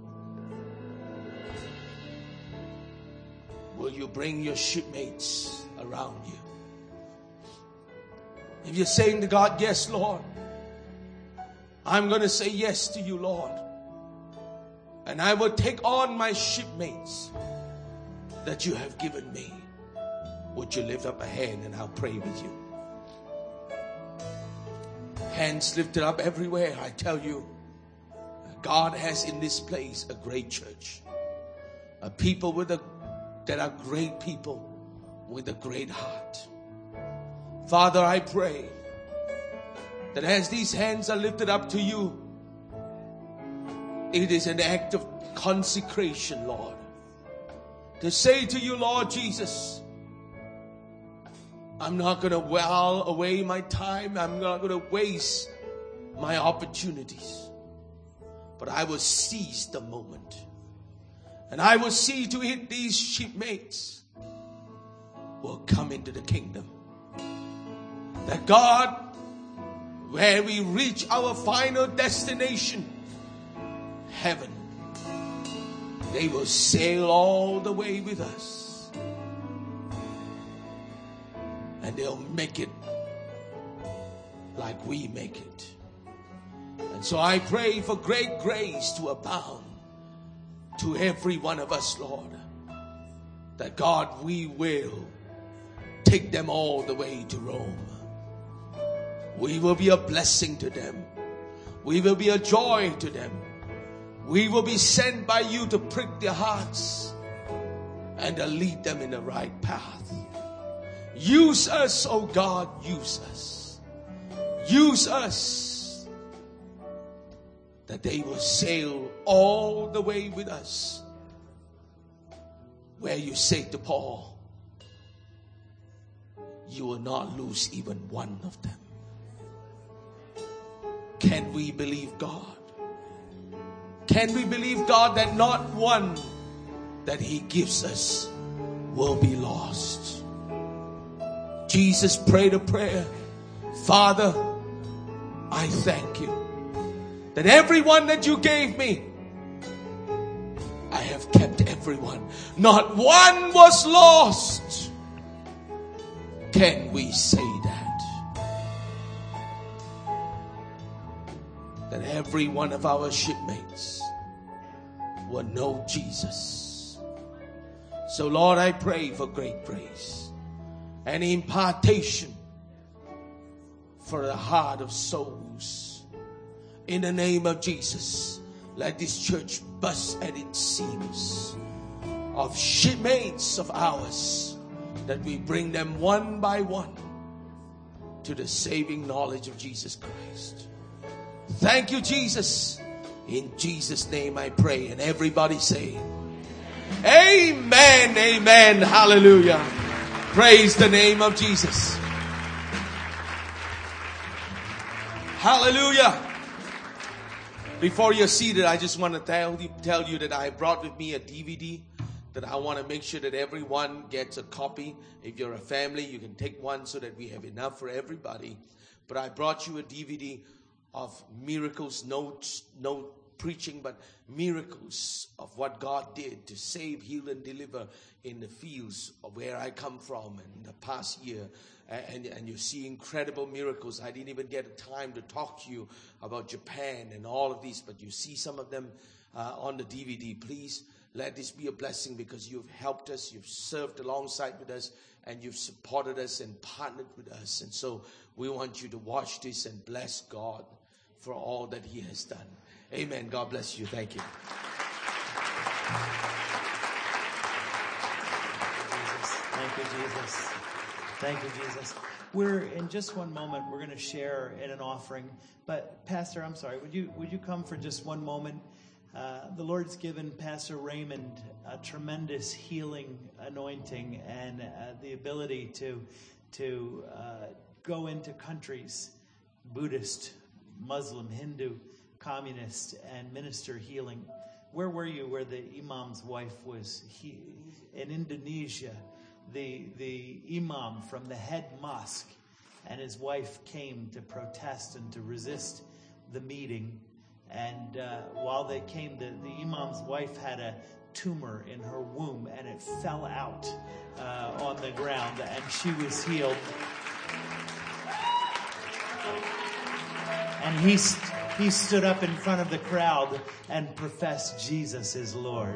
Will you bring your shipmates around you? If you're saying to God, yes, Lord, I'm going to say yes to you, Lord. And I will take on my shipmates that you have given me. Would you lift up a hand and I'll pray with you? Hands lifted up everywhere. I tell you, God has in this place a great church. A people with a, that are great people with a great heart. Father, I pray that as these hands are lifted up to you, it is an act of consecration, Lord. To say to you, Lord Jesus, I'm not going to while away my time. I'm not going to waste my opportunities. But I will seize the moment. And I will see to it these shipmates will come into the kingdom. That God, where we reach our final destination, heaven, they will sail all the way with us. And they'll make it like we make it. And so I pray for great grace to abound to every one of us, Lord. That God, we will take them all the way to Rome. We will be a blessing to them. We will be a joy to them. We will be sent by you to prick their hearts and to lead them in the right path. Use us, oh God, use us. Use us that they will sail all the way with us. Where you say to Paul, you will not lose even one of them. Can we believe God? Can we believe God that not one that He gives us will be lost? Jesus prayed a prayer. Father, I thank you that everyone that you gave me, I have kept everyone. Not one was lost. Can we say that? That every one of our shipmates will know Jesus. So Lord, I pray for great grace and impartation for the heart of souls. In the name of Jesus, let this church bust at its seams of shipmates of ours, that we bring them one by one to the saving knowledge of Jesus Christ. Thank you, Jesus. In Jesus' name I pray. And everybody say, amen, amen, hallelujah. Praise the name of Jesus. Hallelujah. Before you're seated, I just want to tell you, tell you that I brought with me a D V D that I want to make sure that everyone gets a copy. If you're a family, you can take one so that we have enough for everybody. But I brought you a D V D of miracles, no, no preaching, but miracles of what God did to save, heal, and deliver in the fields of where I come from in the past year. And, and you see incredible miracles. I didn't even get time to talk to you about Japan and all of these, but you see some of them uh, on the D V D. Please let this be a blessing, because you've helped us, you've served alongside with us, and you've supported us and partnered with us. And so we want you to watch this and bless God for all that He has done. Amen. God bless you. Thank you. Thank you, Jesus. Thank you, Jesus. We're in just one moment. We're going to share in an offering. But Pastor, I'm sorry. Would you would you come for just one moment? Uh, the Lord's given Pastor Raymond a tremendous healing anointing and uh, the ability to to uh, go into countries, Buddhist, Muslim, Hindu, communist, and minister healing. Where were you where the imam's wife was he, in Indonesia? The the imam from the head mosque and his wife came to protest and to resist the meeting. And uh, while they came, the, the imam's wife had a tumor in her womb, and it fell out uh, on the ground, and she was healed. And he, st- he stood up in front of the crowd and professed Jesus is Lord.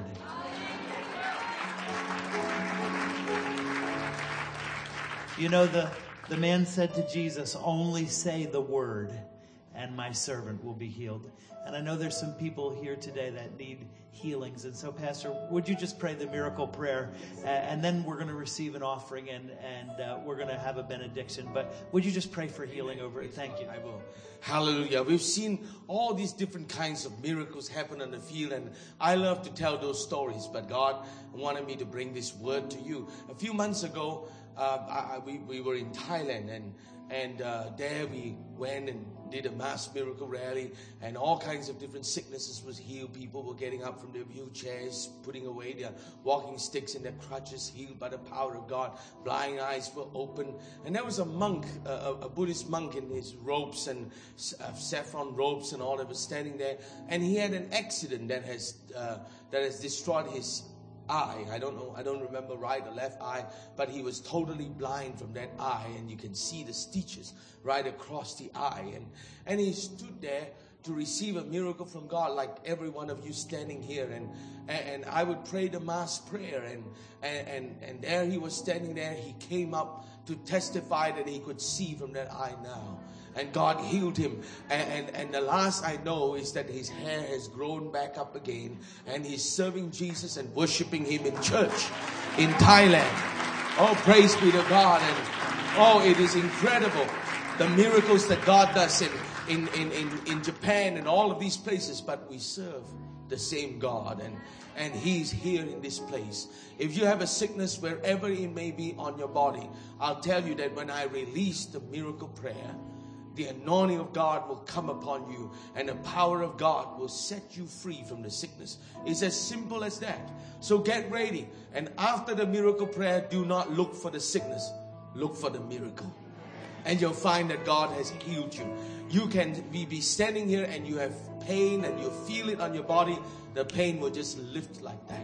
You know, the, the man said to Jesus, only say the word and my servant will be healed. And I know there's some people here today that need healings. And so, Pastor, would you just pray the miracle prayer? Uh, and then we're going to receive an offering and, and uh, we're going to have a benediction. But would you just pray for healing over it? Thank you. I will. Hallelujah. We've seen all these different kinds of miracles happen on the field. And I love to tell those stories. But God wanted me to bring this word to you. A few months ago, uh, I, we, we were in Thailand. And, and uh, there we went and did a mass miracle rally, and all kinds of different sicknesses was healed. People were getting up from their wheelchairs, putting away their walking sticks and their crutches, healed by the power of God. Blind eyes were open. And there was a monk, a, a Buddhist monk in his robes and uh, saffron robes and all that was standing there. And he had an accident that has uh, that has destroyed his eye. I don't know, I don't remember right or left eye, but he was totally blind from that eye, and you can see the stitches right across the eye. And, and he stood there to receive a miracle from God, like every one of you standing here. And, and, and I would pray the mass prayer, and, and, and, and there he was standing there. He came up to testify that he could see from that eye now. And God healed him. And, and, and the last I know is that his hair has grown back up again. And he's serving Jesus and worshiping Him in church in Thailand. Oh, praise be to God. And oh, it is incredible. The miracles that God does in, in, in, in, in Japan and all of these places. But we serve the same God. And, and He's here in this place. If you have a sickness wherever it may be on your body, I'll tell you that when I release the miracle prayer, the anointing of God will come upon you, and the power of God will set you free from the sickness. It's as simple as that. So get ready. And after the miracle prayer, do not look for the sickness. Look for the miracle. And you'll find that God has healed you. You can be, be standing here and you have pain and you feel it on your body. The pain will just lift like that.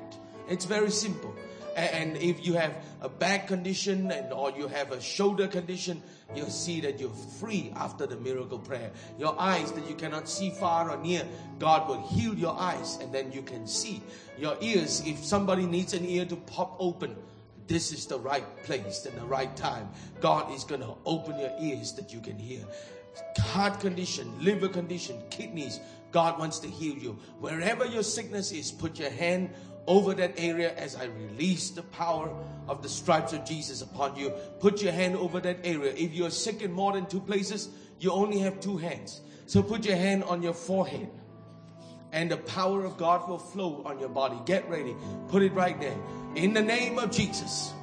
It's very simple. And if you have a back condition and or you have a shoulder condition, you'll see that you're free after the miracle prayer. Your eyes that you cannot see far or near, God will heal your eyes and then you can see. Your ears, if somebody needs an ear to pop open, this is the right place and the right time. God is going to open your ears that you can hear. Heart condition, liver condition, kidneys, God wants to heal you. Wherever your sickness is, put your hand over that area as I release the power of the stripes of Jesus upon you. Put your hand over that area. If you're sick in more than two places, you only have two hands. So put your hand on your forehead. And the power of God will flow on your body. Get ready. Put it right there. In the name of Jesus,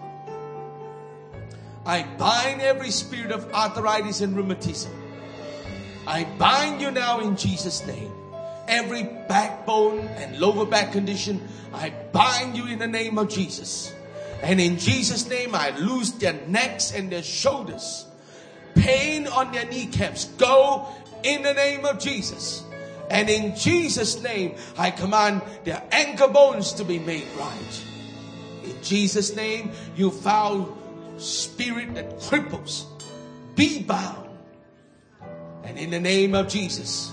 I bind every spirit of arthritis and rheumatism. I bind you now in Jesus' name. Every backbone and lower back condition, I bind you in the name of Jesus. And in Jesus' name, I loose their necks and their shoulders. Pain on their kneecaps, go in the name of Jesus. And in Jesus' name, I command their ankle bones to be made right. In Jesus' name, you foul spirit that cripples, be bound. And in the name of Jesus,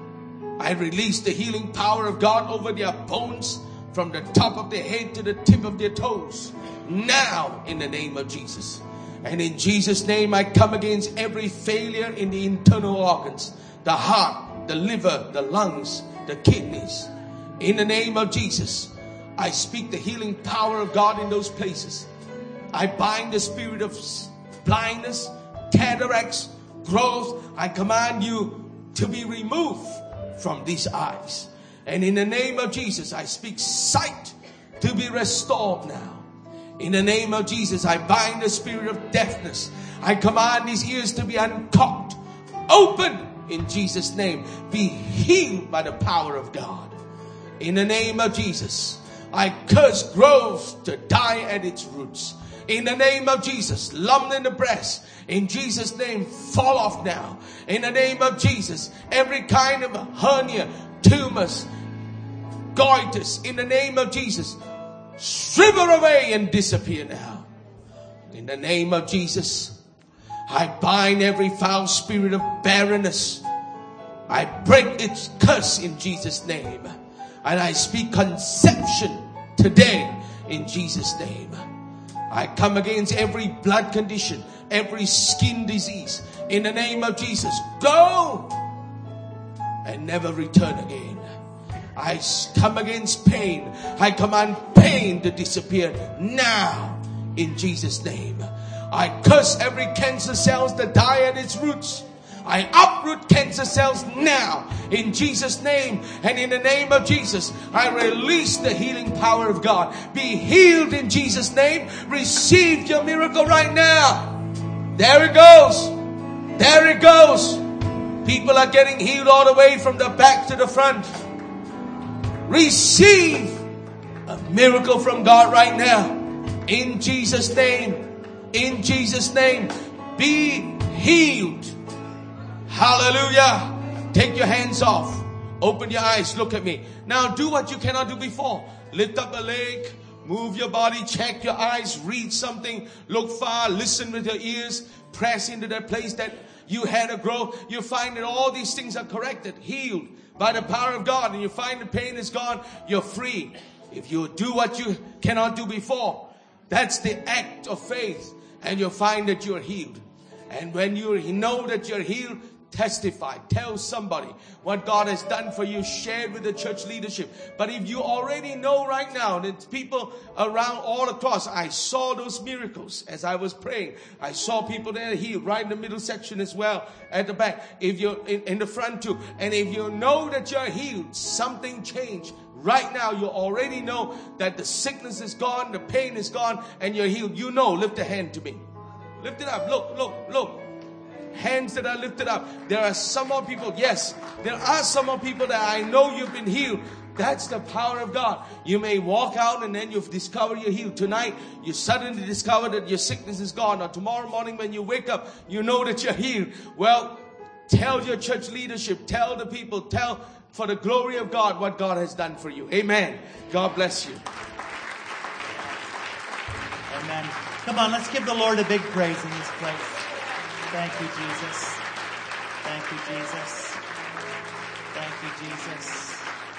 I release the healing power of God over their bones from the top of their head to the tip of their toes. Now, in the name of Jesus. And in Jesus' name, I come against every failure in the internal organs, the heart, the liver, the lungs, the kidneys. In the name of Jesus, I speak the healing power of God in those places. I bind the spirit of blindness, cataracts, growth. I command you to be removed from these eyes. And in the name of Jesus, I speak sight to be restored now. In the name of Jesus, I bind the spirit of deafness. I command these ears to be uncocked, open in Jesus' name. Be healed by the power of God. In the name of Jesus, I curse growth to die at its roots. In the name of Jesus, lump in the breast, in Jesus' name, fall off now. In the name of Jesus, every kind of hernia, tumors, goitus, in the name of Jesus, shrivel away and disappear now. In the name of Jesus, I bind every foul spirit of barrenness. I break its curse in Jesus' name. And I speak conception today in Jesus' name. I come against every blood condition, every skin disease. In the name of Jesus, go and never return again. I come against pain. I command pain to disappear now in Jesus' name. I curse every cancer cells that die at its roots. I uproot cancer cells now in Jesus' name. And in the name of Jesus, I release the healing power of God. Be healed in Jesus' name. Receive your miracle right now. There it goes. There it goes. People are getting healed all the way from the back to the front. Receive a miracle from God right now. In Jesus' name. In Jesus' name. Be healed. Hallelujah. Take your hands off. Open your eyes. Look at me. Now do what you cannot do before. Lift up a leg. Move your body. Check your eyes. Read something. Look far. Listen with your ears. Press into that place that you had a growth. You find that all these things are corrected. Healed by the power of God. And you find the pain is gone. You're free. If you do what you cannot do before, that's the act of faith. And you'll find that you're healed. And when you know that you're healed, testify. Tell somebody what God has done for you. Share it with the church leadership. But if you already know right now that people around all across, I saw those miracles as I was praying. I saw people there healed right in the middle section as well, at the back. If you're in, in the front too. And if you know that you're healed, something changed. Right now, you already know that the sickness is gone, the pain is gone, and you're healed. You know, lift a hand to me. Lift it up. Look, look, look. Hands that are lifted up. There are some more people. Yes, there are some more people that I know you've been healed. That's the power of God. You may walk out and then you've discovered you're healed. Tonight, you suddenly discover that your sickness is gone. Or tomorrow morning when you wake up, you know that you're healed. Well, tell your church leadership. Tell the people. Tell for the glory of God what God has done for you. Amen. God bless you. Amen. Come on, let's give the Lord a big praise in this place. Thank you, Jesus. Thank you, Jesus. Thank you, Jesus.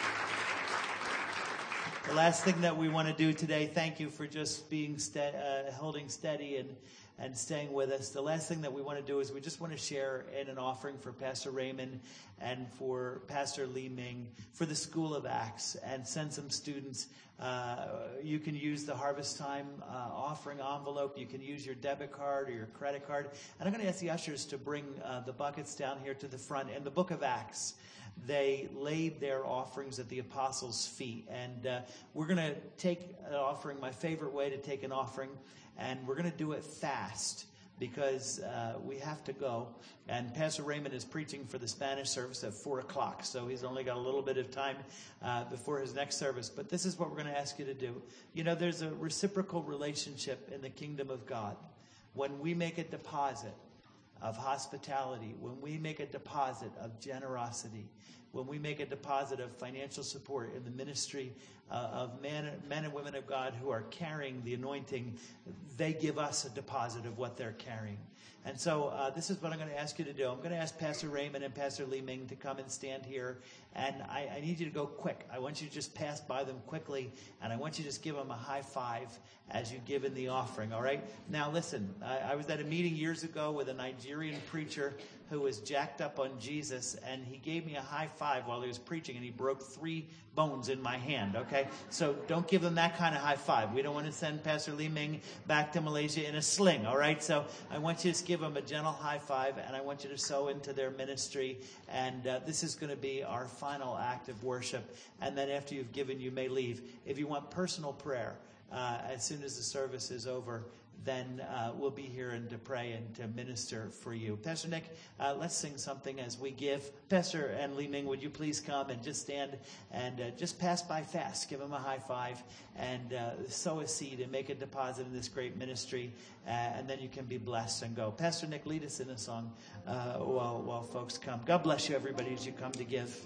The last thing that we want to do today, thank you for just being ste- uh, holding steady and, and staying with us. The last thing that we want to do is we just want to share in an offering for Pastor Raymond and for Pastor Lee Ming for the School of Acts, and send some students. Uh, you can use the Harvest Time uh, offering envelope. You can use your debit card or your credit card. And I'm going to ask the ushers to bring uh, the buckets down here to the front. In the book of Acts, they laid their offerings at the apostles' feet. And uh, we're going to take an offering, my favorite way to take an offering, and we're going to do it fast because uh, we have to go. And Pastor Raymond is preaching for the Spanish service at four o'clock, so he's only got a little bit of time uh, before his next service. But this is what we're going to ask you to do. You know, there's a reciprocal relationship in the kingdom of God. When we make a deposit of hospitality, when we make a deposit of generosity, when we make a deposit of financial support in the ministry uh, of men, men and women of God who are carrying the anointing, they give us a deposit of what they're carrying. And so uh, this is what I'm going to ask you to do. I'm going to ask Pastor Raymond and Pastor Lee Ming to come and stand here. And I, I need you to go quick. I want you to just pass by them quickly. And I want you to just give them a high five as you give in the offering, all right? Now, listen, I, I was at a meeting years ago with a Nigerian preacher who was jacked up on Jesus, and he gave me a high five while he was preaching, and he broke three bones in my hand, okay? So don't give them that kind of high five. We don't want to send Pastor Lee Ming back to Malaysia in a sling, all right? So I want you to just give them a gentle high five, and I want you to sow into their ministry, and uh, this is going to be our final act of worship, and then after you've given, you may leave. If you want personal prayer, uh, as soon as the service is over, then uh, we'll be here and to pray and to minister for you. Pastor Nick, uh, let's sing something as we give. Pastor and Lee Ming, would you please come and just stand and uh, just pass by fast. Give them a high five and uh, sow a seed and make a deposit in this great ministry. Uh, and then you can be blessed and go. Pastor Nick, lead us in a song uh, while, while folks come. God bless you, everybody, as you come to give.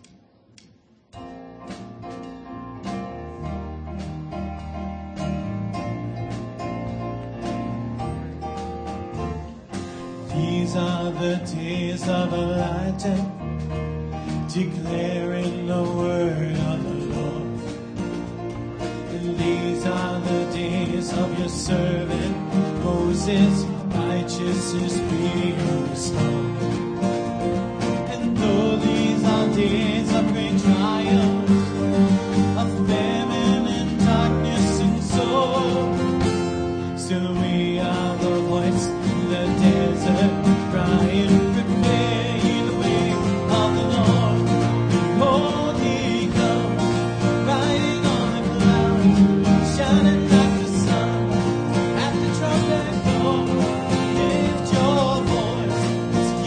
These are the days of Elijah, declaring the word of the Lord. And these are the days of your servant Moses, righteousness being restored. And though these are days of great trials, of famine and darkness and sorrow, still we are the voice in the desert, crying, prepare ye the way of the Lord. Behold, he comes, riding on the clouds, shining like the sun. At the trumpet call, lift your voice, it's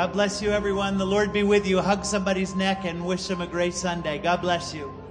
God bless you, everyone. The Lord be with you. Hug somebody's neck and wish them a great Sunday. God bless you.